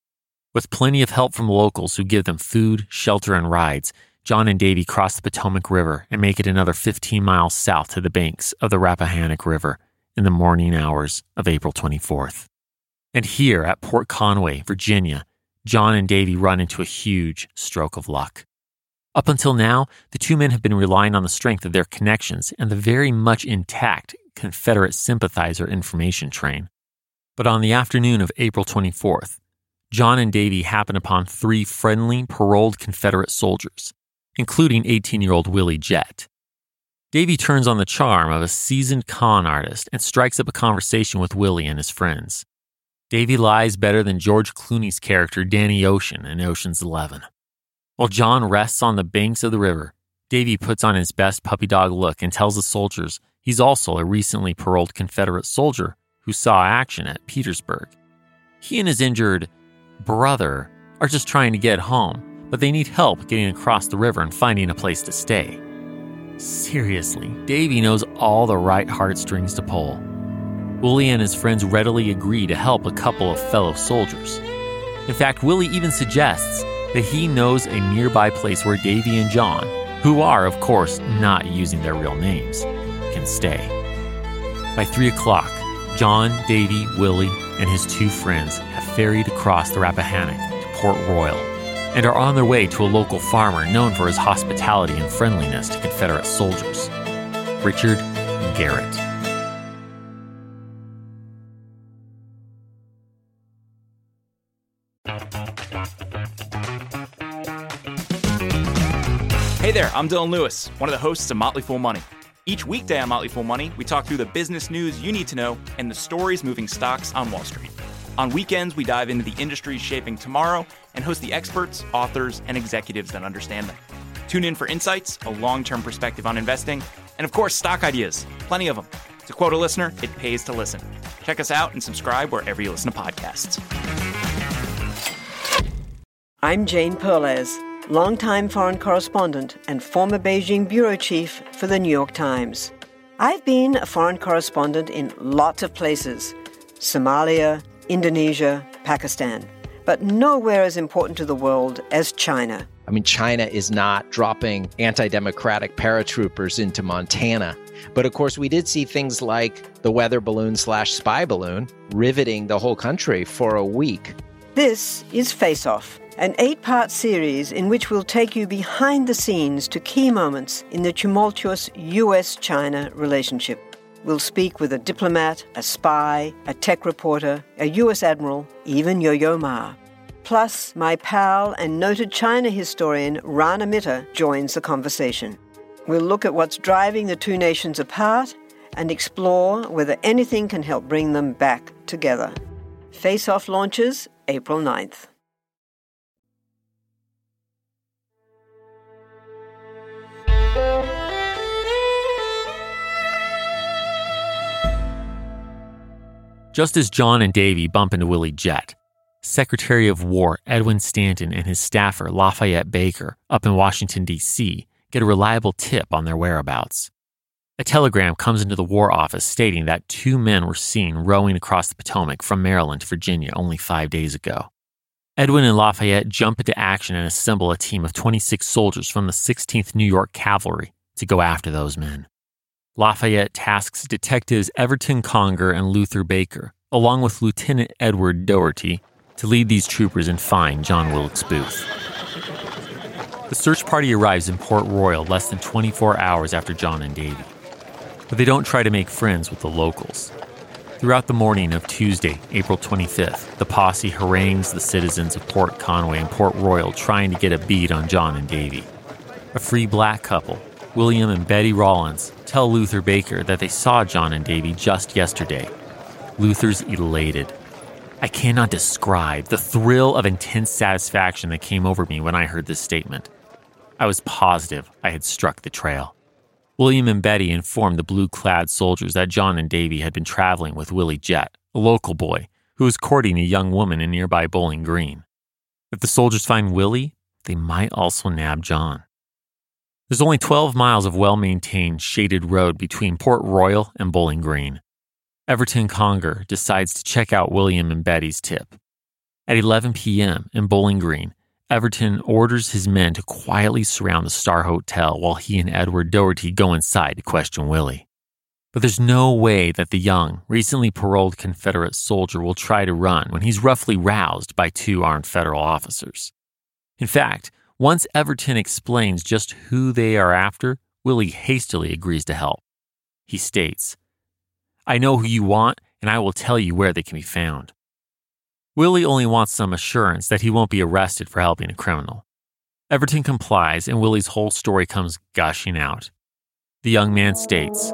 With plenty of help from locals who give them food, shelter, and rides, John and Davy cross the Potomac River and make it another fifteen miles south to the banks of the Rappahannock River in the morning hours of April twenty-fourth. And here at Port Conway, Virginia, John and Davy run into a huge stroke of luck. Up until now, the two men have been relying on the strength of their connections and the very much intact Confederate sympathizer information train. But on the afternoon of April twenty-fourth, John and Davy happen upon three friendly, paroled Confederate soldiers, including eighteen-year-old Willie Jett. Davy turns on the charm of a seasoned con artist and strikes up a conversation with Willie and his friends. Davy lies better than George Clooney's character Danny Ocean in Ocean's Eleven. While John rests on the banks of the river, Davy puts on his best puppy dog look and tells the soldiers he's also a recently paroled Confederate soldier who saw action at Petersburg. He and his injured brother are just trying to get home, but they need help getting across the river and finding a place to stay. Seriously, Davy knows all the right heartstrings to pull. Willie and his friends readily agree to help a couple of fellow soldiers. In fact, Willie even suggests that he knows a nearby place where Davy and John, who are, of course, not using their real names, can stay. By three o'clock, John, Davy, Willie, and his two friends have ferried across the Rappahannock to Port Royal and are on their way to a local farmer known for his hospitality and friendliness to Confederate soldiers, Richard Garrett. Hey there, I'm Dylan Lewis, one of the hosts of Motley Fool Money. Each weekday on Motley Fool Money, we talk through the business news you need to know and the stories moving stocks on Wall Street. On weekends, we dive into the industries shaping tomorrow and host the experts, authors, and executives that understand them. Tune in for insights, a long-term perspective on investing, and of course, stock ideas. Plenty of them. To quote a listener, it pays to listen. Check us out and subscribe wherever you listen to podcasts. I'm Jane Perlez, longtime foreign correspondent and former Beijing bureau chief for the New York Times. I've been a foreign correspondent in lots of places: Somalia, Indonesia, Pakistan, but nowhere as important to the world as China. I mean, China is not dropping anti-democratic paratroopers into Montana. But of course, we did see things like the weather balloon slash spy balloon riveting the whole country for a week. This is Face Off, an eight-part series in which we'll take you behind the scenes to key moments in the tumultuous U S China relationship. We'll speak with a diplomat, a spy, a tech reporter, a U S admiral, even Yo-Yo Ma. Plus, my pal and noted China historian Rana Mitter joins the conversation. We'll look at what's driving the two nations apart and explore whether anything can help bring them back together. Face Off launches April ninth. Just as John and Davy bump into Willie Jett, Secretary of War Edwin Stanton and his staffer Lafayette Baker up in Washington, D C get a reliable tip on their whereabouts. A telegram comes into the War Office stating that two men were seen rowing across the Potomac from Maryland to Virginia only five days ago. Edwin and Lafayette jump into action and assemble a team of twenty-six soldiers from the sixteenth New York Cavalry to go after those men. Lafayette tasks detectives Everton Conger and Luther Baker, along with Lieutenant Edward Doherty, to lead these troopers and find John Wilkes Booth. The search party arrives in Port Royal less than twenty-four hours after John and Davy. But they don't try to make friends with the locals. Throughout the morning of Tuesday, April twenty-fifth, the posse harangues the citizens of Port Conway and Port Royal trying to get a bead on John and Davy. A free black couple, William and Betty Rollins, tell Luther Baker that they saw John and Davy just yesterday. Luther's elated. I cannot describe the thrill of intense satisfaction that came over me when I heard this statement. I was positive I had struck the trail. William and Betty informed the blue-clad soldiers that John and Davy had been traveling with Willie Jett, a local boy who was courting a young woman in nearby Bowling Green. If the soldiers find Willie, they might also nab John. There's only twelve miles of well-maintained, shaded road between Port Royal and Bowling Green. Everton Conger decides to check out William and Betty's tip. At eleven p.m. in Bowling Green, Everton orders his men to quietly surround the Star Hotel while he and Edward Doherty go inside to question Willie. But there's no way that the young, recently paroled Confederate soldier will try to run when he's roughly roused by two armed federal officers. In fact, once Everton explains just who they are after, Willie hastily agrees to help. He states, I know who you want, and I will tell you where they can be found. Willie only wants some assurance that he won't be arrested for helping a criminal. Everton complies, and Willie's whole story comes gushing out. The young man states,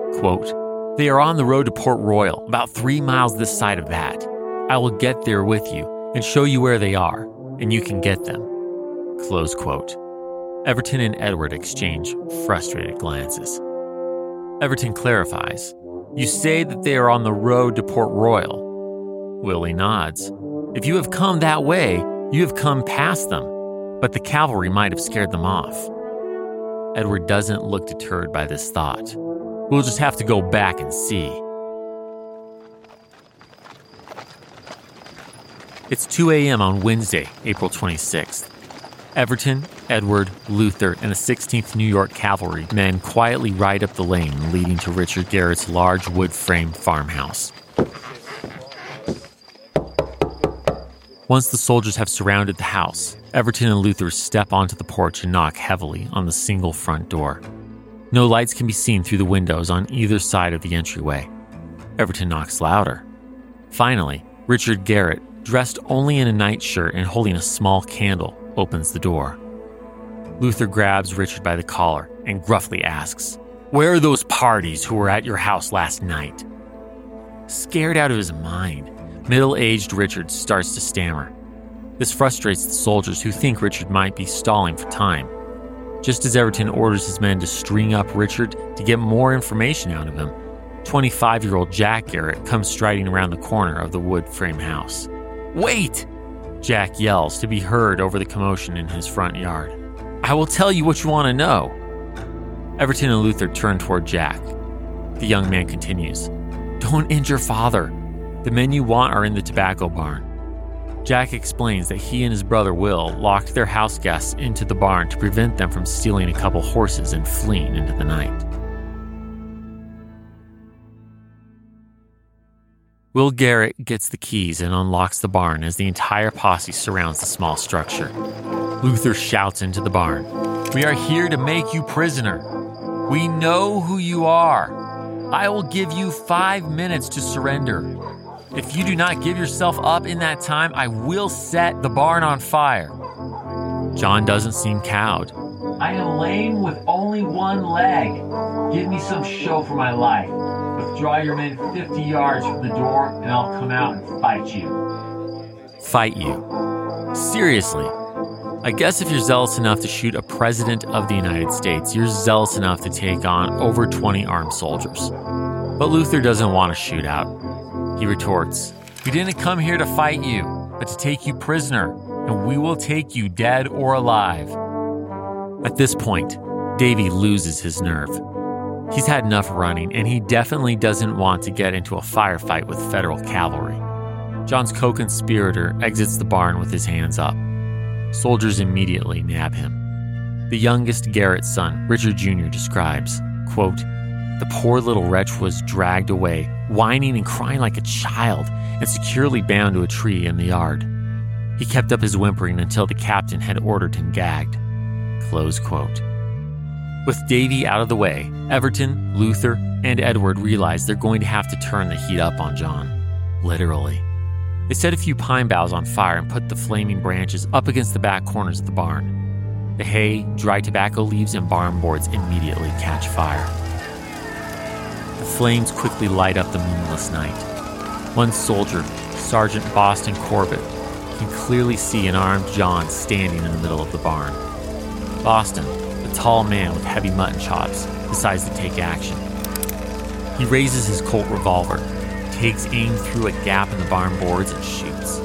quote, They are on the road to Port Royal, about three miles this side of that. I will get there with you and show you where they are, and you can get them. Close quote. Everton and Edward exchange frustrated glances. Everton clarifies, You say that they are on the road to Port Royal. Willie nods. If you have come that way, you have come past them, but the cavalry might have scared them off. Edward doesn't look deterred by this thought. We'll just have to go back and see. It's two a.m. on Wednesday, April twenty-sixth. Everton, Edward, Luther, and the sixteenth New York Cavalry men quietly ride up the lane leading to Richard Garrett's large wood-frame farmhouse. Once the soldiers have surrounded the house, Everton and Luther step onto the porch and knock heavily on the single front door. No lights can be seen through the windows on either side of the entryway. Everton knocks louder. Finally, Richard Garrett, dressed only in a nightshirt and holding a small candle, opens the door. Luther grabs Richard by the collar and gruffly asks, Where are those parties who were at your house last night? Scared out of his mind, middle-aged Richard starts to stammer. This frustrates the soldiers who think Richard might be stalling for time. Just as Everton orders his men to string up Richard to get more information out of him, twenty-five-year-old Jack Garrett comes striding around the corner of the wood-frame house. Wait! Jack yells to be heard over the commotion in his front yard. I will tell you what you want to know. Everton and Luther turn toward Jack. The young man continues, "Don't injure father. The men you want are in the tobacco barn." Jack explains that he and his brother Will locked their house guests into the barn to prevent them from stealing a couple horses and fleeing into the night. Will Garrett gets the keys and unlocks the barn as the entire posse surrounds the small structure. Luther shouts into the barn, "We are here to make you prisoner. We know who you are. I will give you five minutes to surrender. If you do not give yourself up in that time, I will set the barn on fire." John doesn't seem cowed. "I am lame with only one leg. Give me some show for my life. Withdraw your men fifty yards from the door, and I'll come out and fight you." Fight you? Seriously? I guess if you're zealous enough to shoot a president of the United States, you're zealous enough to take on over twenty armed soldiers. But Luther doesn't want a shootout. He retorts, "We didn't come here to fight you, but to take you prisoner, and we will take you dead or alive." At this point, Davy loses his nerve. He's had enough running, and he definitely doesn't want to get into a firefight with federal cavalry. John's co-conspirator exits the barn with his hands up. Soldiers immediately nab him. The youngest Garrett's son, Richard Junior, describes, quote, "The poor little wretch was dragged away, whining and crying like a child, and securely bound to a tree in the yard. He kept up his whimpering until the captain had ordered him gagged." Close quote. With Davy out of the way, Everton, Luther, and Edward realize they're going to have to turn the heat up on John. Literally. They set a few pine boughs on fire and put the flaming branches up against the back corners of the barn. The hay, dry tobacco leaves, and barn boards immediately catch fire. The flames quickly light up the moonless night. One soldier, Sergeant Boston Corbett, can clearly see an armed John standing in the middle of the barn. Boston, a tall man with heavy mutton chops, decides to take action. He raises his Colt revolver, takes aim through a gap in the barn boards, and shoots.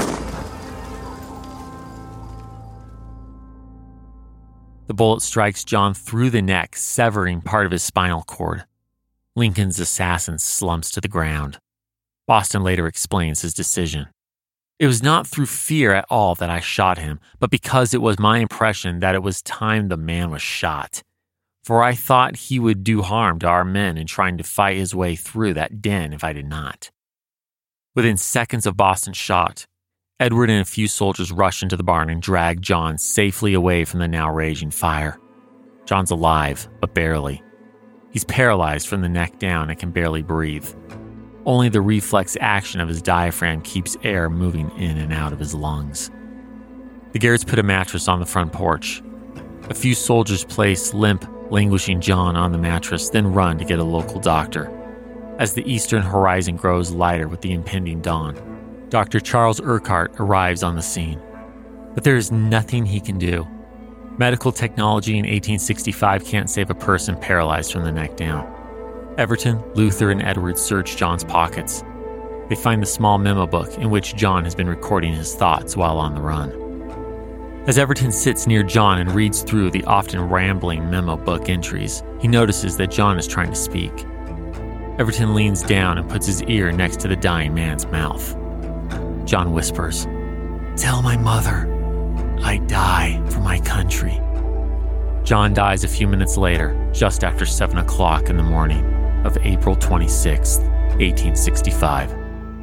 The bullet strikes John through the neck, severing part of his spinal cord. Lincoln's assassin slumps to the ground. Boston later explains his decision. "It was not through fear at all that I shot him, but because it was my impression that it was time the man was shot. For I thought he would do harm to our men in trying to fight his way through that den if I did not." Within seconds of Boston's shot, Edward and a few soldiers rush into the barn and drag John safely away from the now raging fire. John's alive, but barely. He's paralyzed from the neck down and can barely breathe. Only the reflex action of his diaphragm keeps air moving in and out of his lungs. The Garretts put a mattress on the front porch. A few soldiers place limp, languishing John on the mattress, then run to get a local doctor. As the eastern horizon grows lighter with the impending dawn, Doctor Charles Urquhart arrives on the scene. But there is nothing he can do. Medical technology in eighteen sixty-five can't save a person paralyzed from the neck down. Everton, Luther, and Edward search John's pockets. They find the small memo book in which John has been recording his thoughts while on the run. As Everton sits near John and reads through the often rambling memo book entries, he notices that John is trying to speak. Everton leans down and puts his ear next to the dying man's mouth. John whispers, "Tell my mother I die for my country." John dies a few minutes later, just after seven o'clock in the morning of April twenty-sixth, eighteen sixty-five.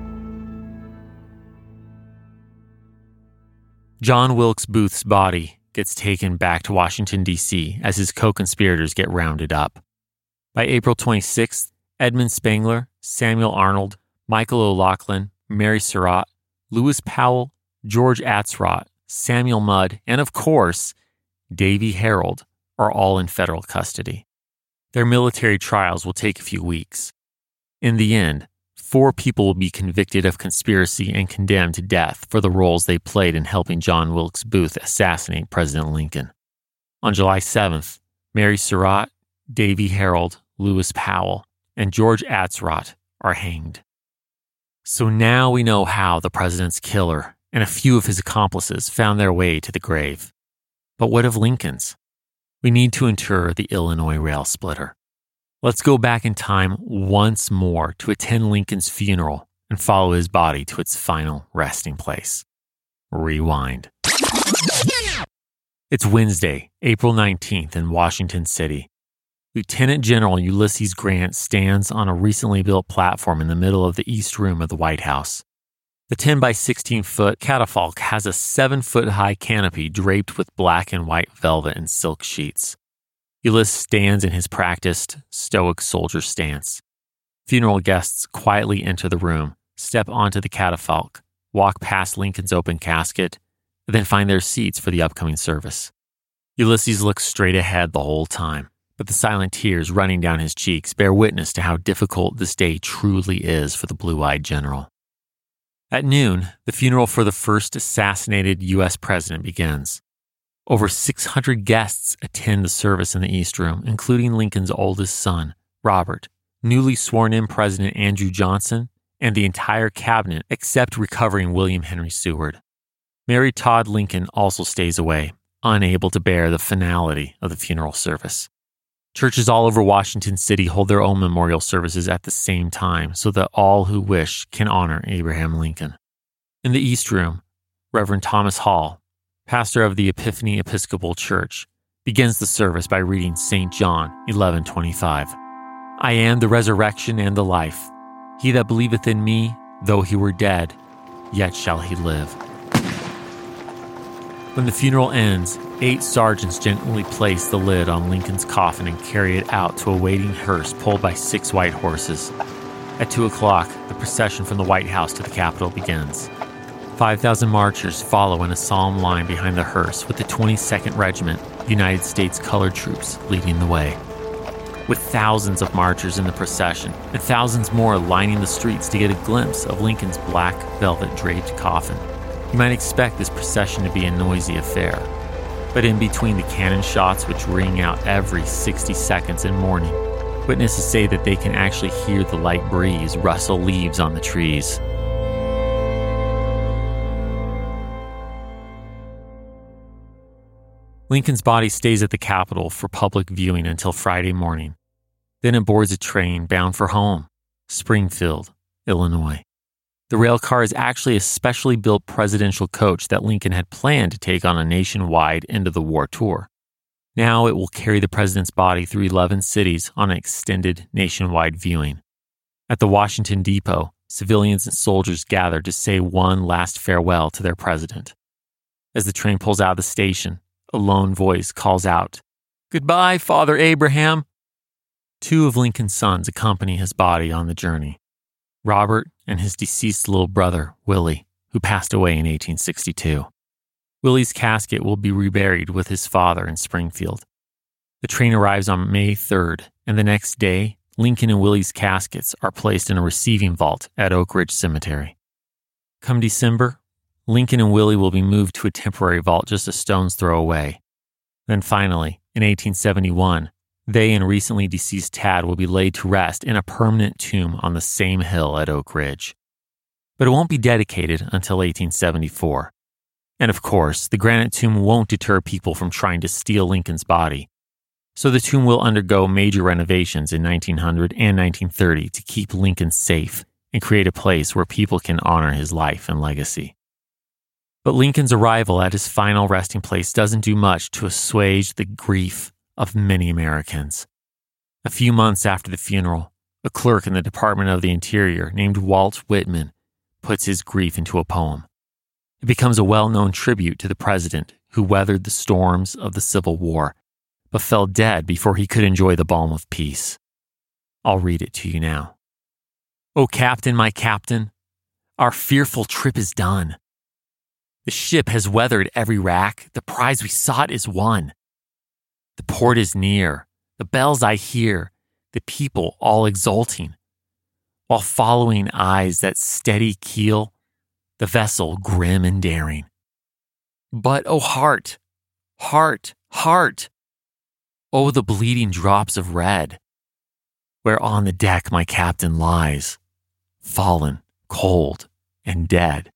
John Wilkes Booth's body gets taken back to Washington, D C as his co-conspirators get rounded up. By April twenty-sixth, Edmund Spangler, Samuel Arnold, Michael O'Loughlin, Mary Surratt, Lewis Powell, George Atzrodt, Samuel Mudd, and of course, Davy Harold are all in federal custody. Their military trials will take a few weeks. In the end, four people will be convicted of conspiracy and condemned to death for the roles they played in helping John Wilkes Booth assassinate President Lincoln. On July seventh, Mary Surratt, Davy Harold, Lewis Powell, and George Atzrodt are hanged. So now we know how the president's killer and a few of his accomplices found their way to the grave. But what of Lincoln's? We need to inter the Illinois rail splitter. Let's go back in time once more to attend Lincoln's funeral and follow his body to its final resting place. Rewind. It's Wednesday, April nineteenth in Washington City. Lieutenant General Ulysses Grant stands on a recently built platform in the middle of the East Room of the White House. The ten by sixteen foot catafalque has a seven foot high canopy draped with black and white velvet and silk sheets. Ulysses stands in his practiced, stoic soldier stance. Funeral guests quietly enter the room, step onto the catafalque, walk past Lincoln's open casket, and then find their seats for the upcoming service. Ulysses looks straight ahead the whole time, but the silent tears running down his cheeks bear witness to how difficult this day truly is for the blue-eyed general. At noon, the funeral for the first assassinated U S president begins. Over six hundred guests attend the service in the East Room, including Lincoln's oldest son, Robert, newly sworn-in President Andrew Johnson, and the entire cabinet except recovering William Henry Seward. Mary Todd Lincoln also stays away, unable to bear the finality of the funeral service. Churches all over Washington City hold their own memorial services at the same time so that all who wish can honor Abraham Lincoln. In the East Room, Reverend Thomas Hall, pastor of the Epiphany Episcopal Church, begins the service by reading Saint John eleven twenty-five. I am the resurrection and the life. He that believeth in me, though he were dead, yet shall he live. When the funeral ends, eight sergeants gently place the lid on Lincoln's coffin and carry it out to a waiting hearse pulled by six white horses. At two o'clock, the procession from the White House to the Capitol begins. five thousand marchers follow in a solemn line behind the hearse with the twenty-second Regiment, United States Colored Troops, leading the way. With thousands of marchers in the procession and thousands more lining the streets to get a glimpse of Lincoln's black velvet draped coffin, you might expect this procession to be a noisy affair. But in between the cannon shots which ring out every sixty seconds in mourning, witnesses say that they can actually hear the light breeze rustle leaves on the trees. Lincoln's body stays at the Capitol for public viewing until Friday morning. Then it boards a train bound for home, Springfield, Illinois. The rail car is actually a specially built presidential coach that Lincoln had planned to take on a nationwide end-of-the-war tour. Now it will carry the president's body through eleven cities on an extended nationwide viewing. At the Washington Depot, civilians and soldiers gather to say one last farewell to their president. As the train pulls out of the station, a lone voice calls out, "Goodbye, Father Abraham." Two of Lincoln's sons accompany his body on the journey. Robert and his deceased little brother, Willie, who passed away in eighteen sixty-two. Willie's casket will be reburied with his father in Springfield. The train arrives on May third, and the next day, Lincoln and Willie's caskets are placed in a receiving vault at Oak Ridge Cemetery. Come December, Lincoln and Willie will be moved to a temporary vault just a stone's throw away. Then finally, in eighteen seventy-one, they and recently deceased Tad will be laid to rest in a permanent tomb on the same hill at Oak Ridge. But it won't be dedicated until eighteen seventy-four. And of course, the granite tomb won't deter people from trying to steal Lincoln's body. So the tomb will undergo major renovations in nineteen hundred and nineteen thirty to keep Lincoln safe and create a place where people can honor his life and legacy. But Lincoln's arrival at his final resting place doesn't do much to assuage the grief of many Americans. A few months after the funeral, a clerk in the Department of the Interior named Walt Whitman puts his grief into a poem. It becomes a well-known tribute to the president who weathered the storms of the Civil War, but fell dead before he could enjoy the balm of peace. I'll read it to you now. "O Captain, my Captain, our fearful trip is done. The ship has weathered every rack, the prize we sought is won. The port is near, the bells I hear, the people all exulting, while following eyes that steady keel, the vessel grim and daring. But, O heart, heart, heart, O the bleeding drops of red, where on the deck my captain lies, fallen, cold, and dead.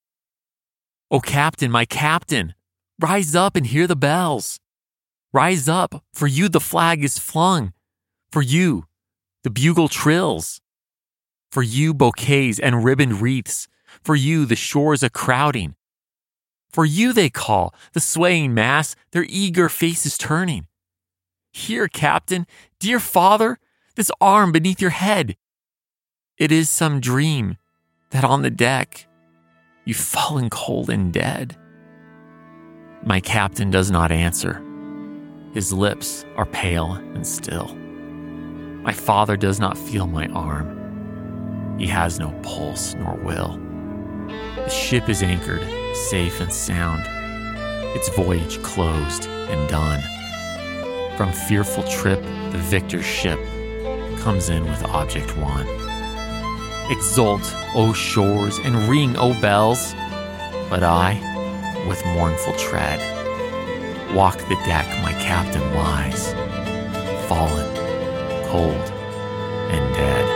O Captain, my Captain, rise up and hear the bells. Rise up, for you the flag is flung. For you, The bugle trills. For you, bouquets and ribboned wreaths. For you, the shores a crowding. For you, they call, the swaying mass, their eager faces turning. Here, Captain, dear father, this arm beneath your head. It is some dream that on the deck you've fallen cold and dead. My captain does not answer. His lips are pale and still. My father does not feel my arm. He has no pulse nor will. The ship is anchored, safe and sound, its voyage closed and done. From fearful trip, the victor's ship comes in with object won. Exult, O shores, and ring, O bells, but I, with mournful tread, walk the deck my captain lies, fallen, cold, and dead.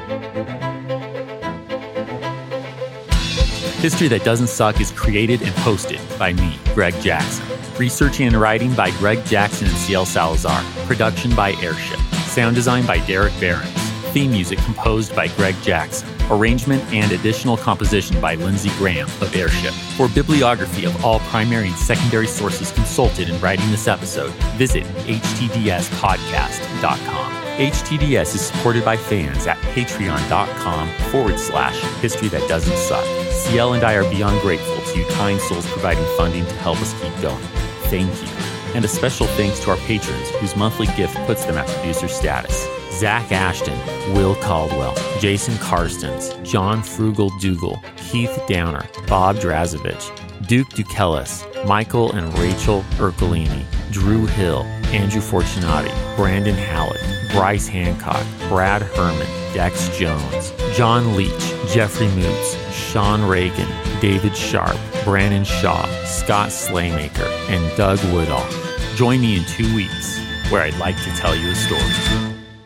History That Doesn't Suck is created and hosted by me, Greg Jackson. Researching and writing by Greg Jackson and C L Salazar. Production by Airship. Sound design by Derek Behrens. Theme music composed by Greg Jackson. Arrangement and additional composition by Lindsey Graham of Airship. For bibliography of all primary and secondary sources consulted in writing this episode, visit h t d s podcast dot com. H T D S is supported by fans at patreon.com forward slash history that doesn't suck. C L and I are beyond grateful to you kind souls providing funding to help us keep going. Thank you. And a special thanks to our patrons whose monthly gift puts them at producer status. Zach Ashton, Will Caldwell, Jason Karstens, John Frugal Dougal, Keith Downer, Bob Drazovich, Duke Dukelis, Michael and Rachel Ercolini, Drew Hill, Andrew Fortunati, Brandon Hallett, Bryce Hancock, Brad Herman, Dex Jones, John Leach, Jeffrey Moots, Sean Reagan, David Sharp, Brandon Shaw, Scott Slaymaker, and Doug Woodall. Join me in two weeks where I'd like to tell you a story.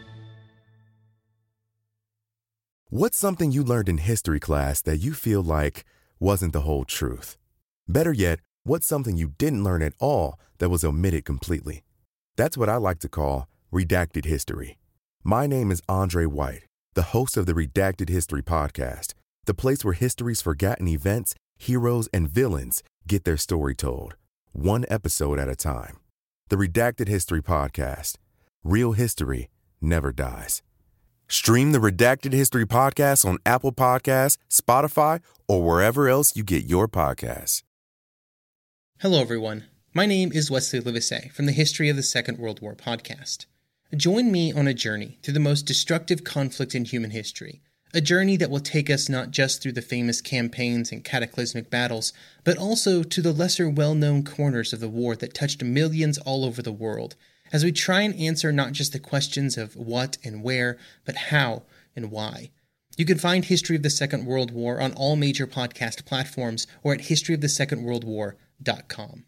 What's something you learned in history class that you feel like wasn't the whole truth? Better yet, what's something you didn't learn at all that was omitted completely? That's what I like to call redacted history. My name is Andre White, the host of the Redacted History Podcast, the place where history's forgotten events, heroes, and villains get their story told, one episode at a time. The Redacted History Podcast. Real history never dies. Stream the Redacted History Podcast on Apple Podcasts, Spotify, or wherever else you get your podcasts. Hello, everyone. My name is Wesley Livesey from the History of the Second World War podcast. Join me on a journey through the most destructive conflict in human history, a journey that will take us not just through the famous campaigns and cataclysmic battles, but also to the lesser well-known corners of the war that touched millions all over the world, as we try and answer not just the questions of what and where, but how and why. You can find History of the Second World War on all major podcast platforms or at history of the second world war dot com.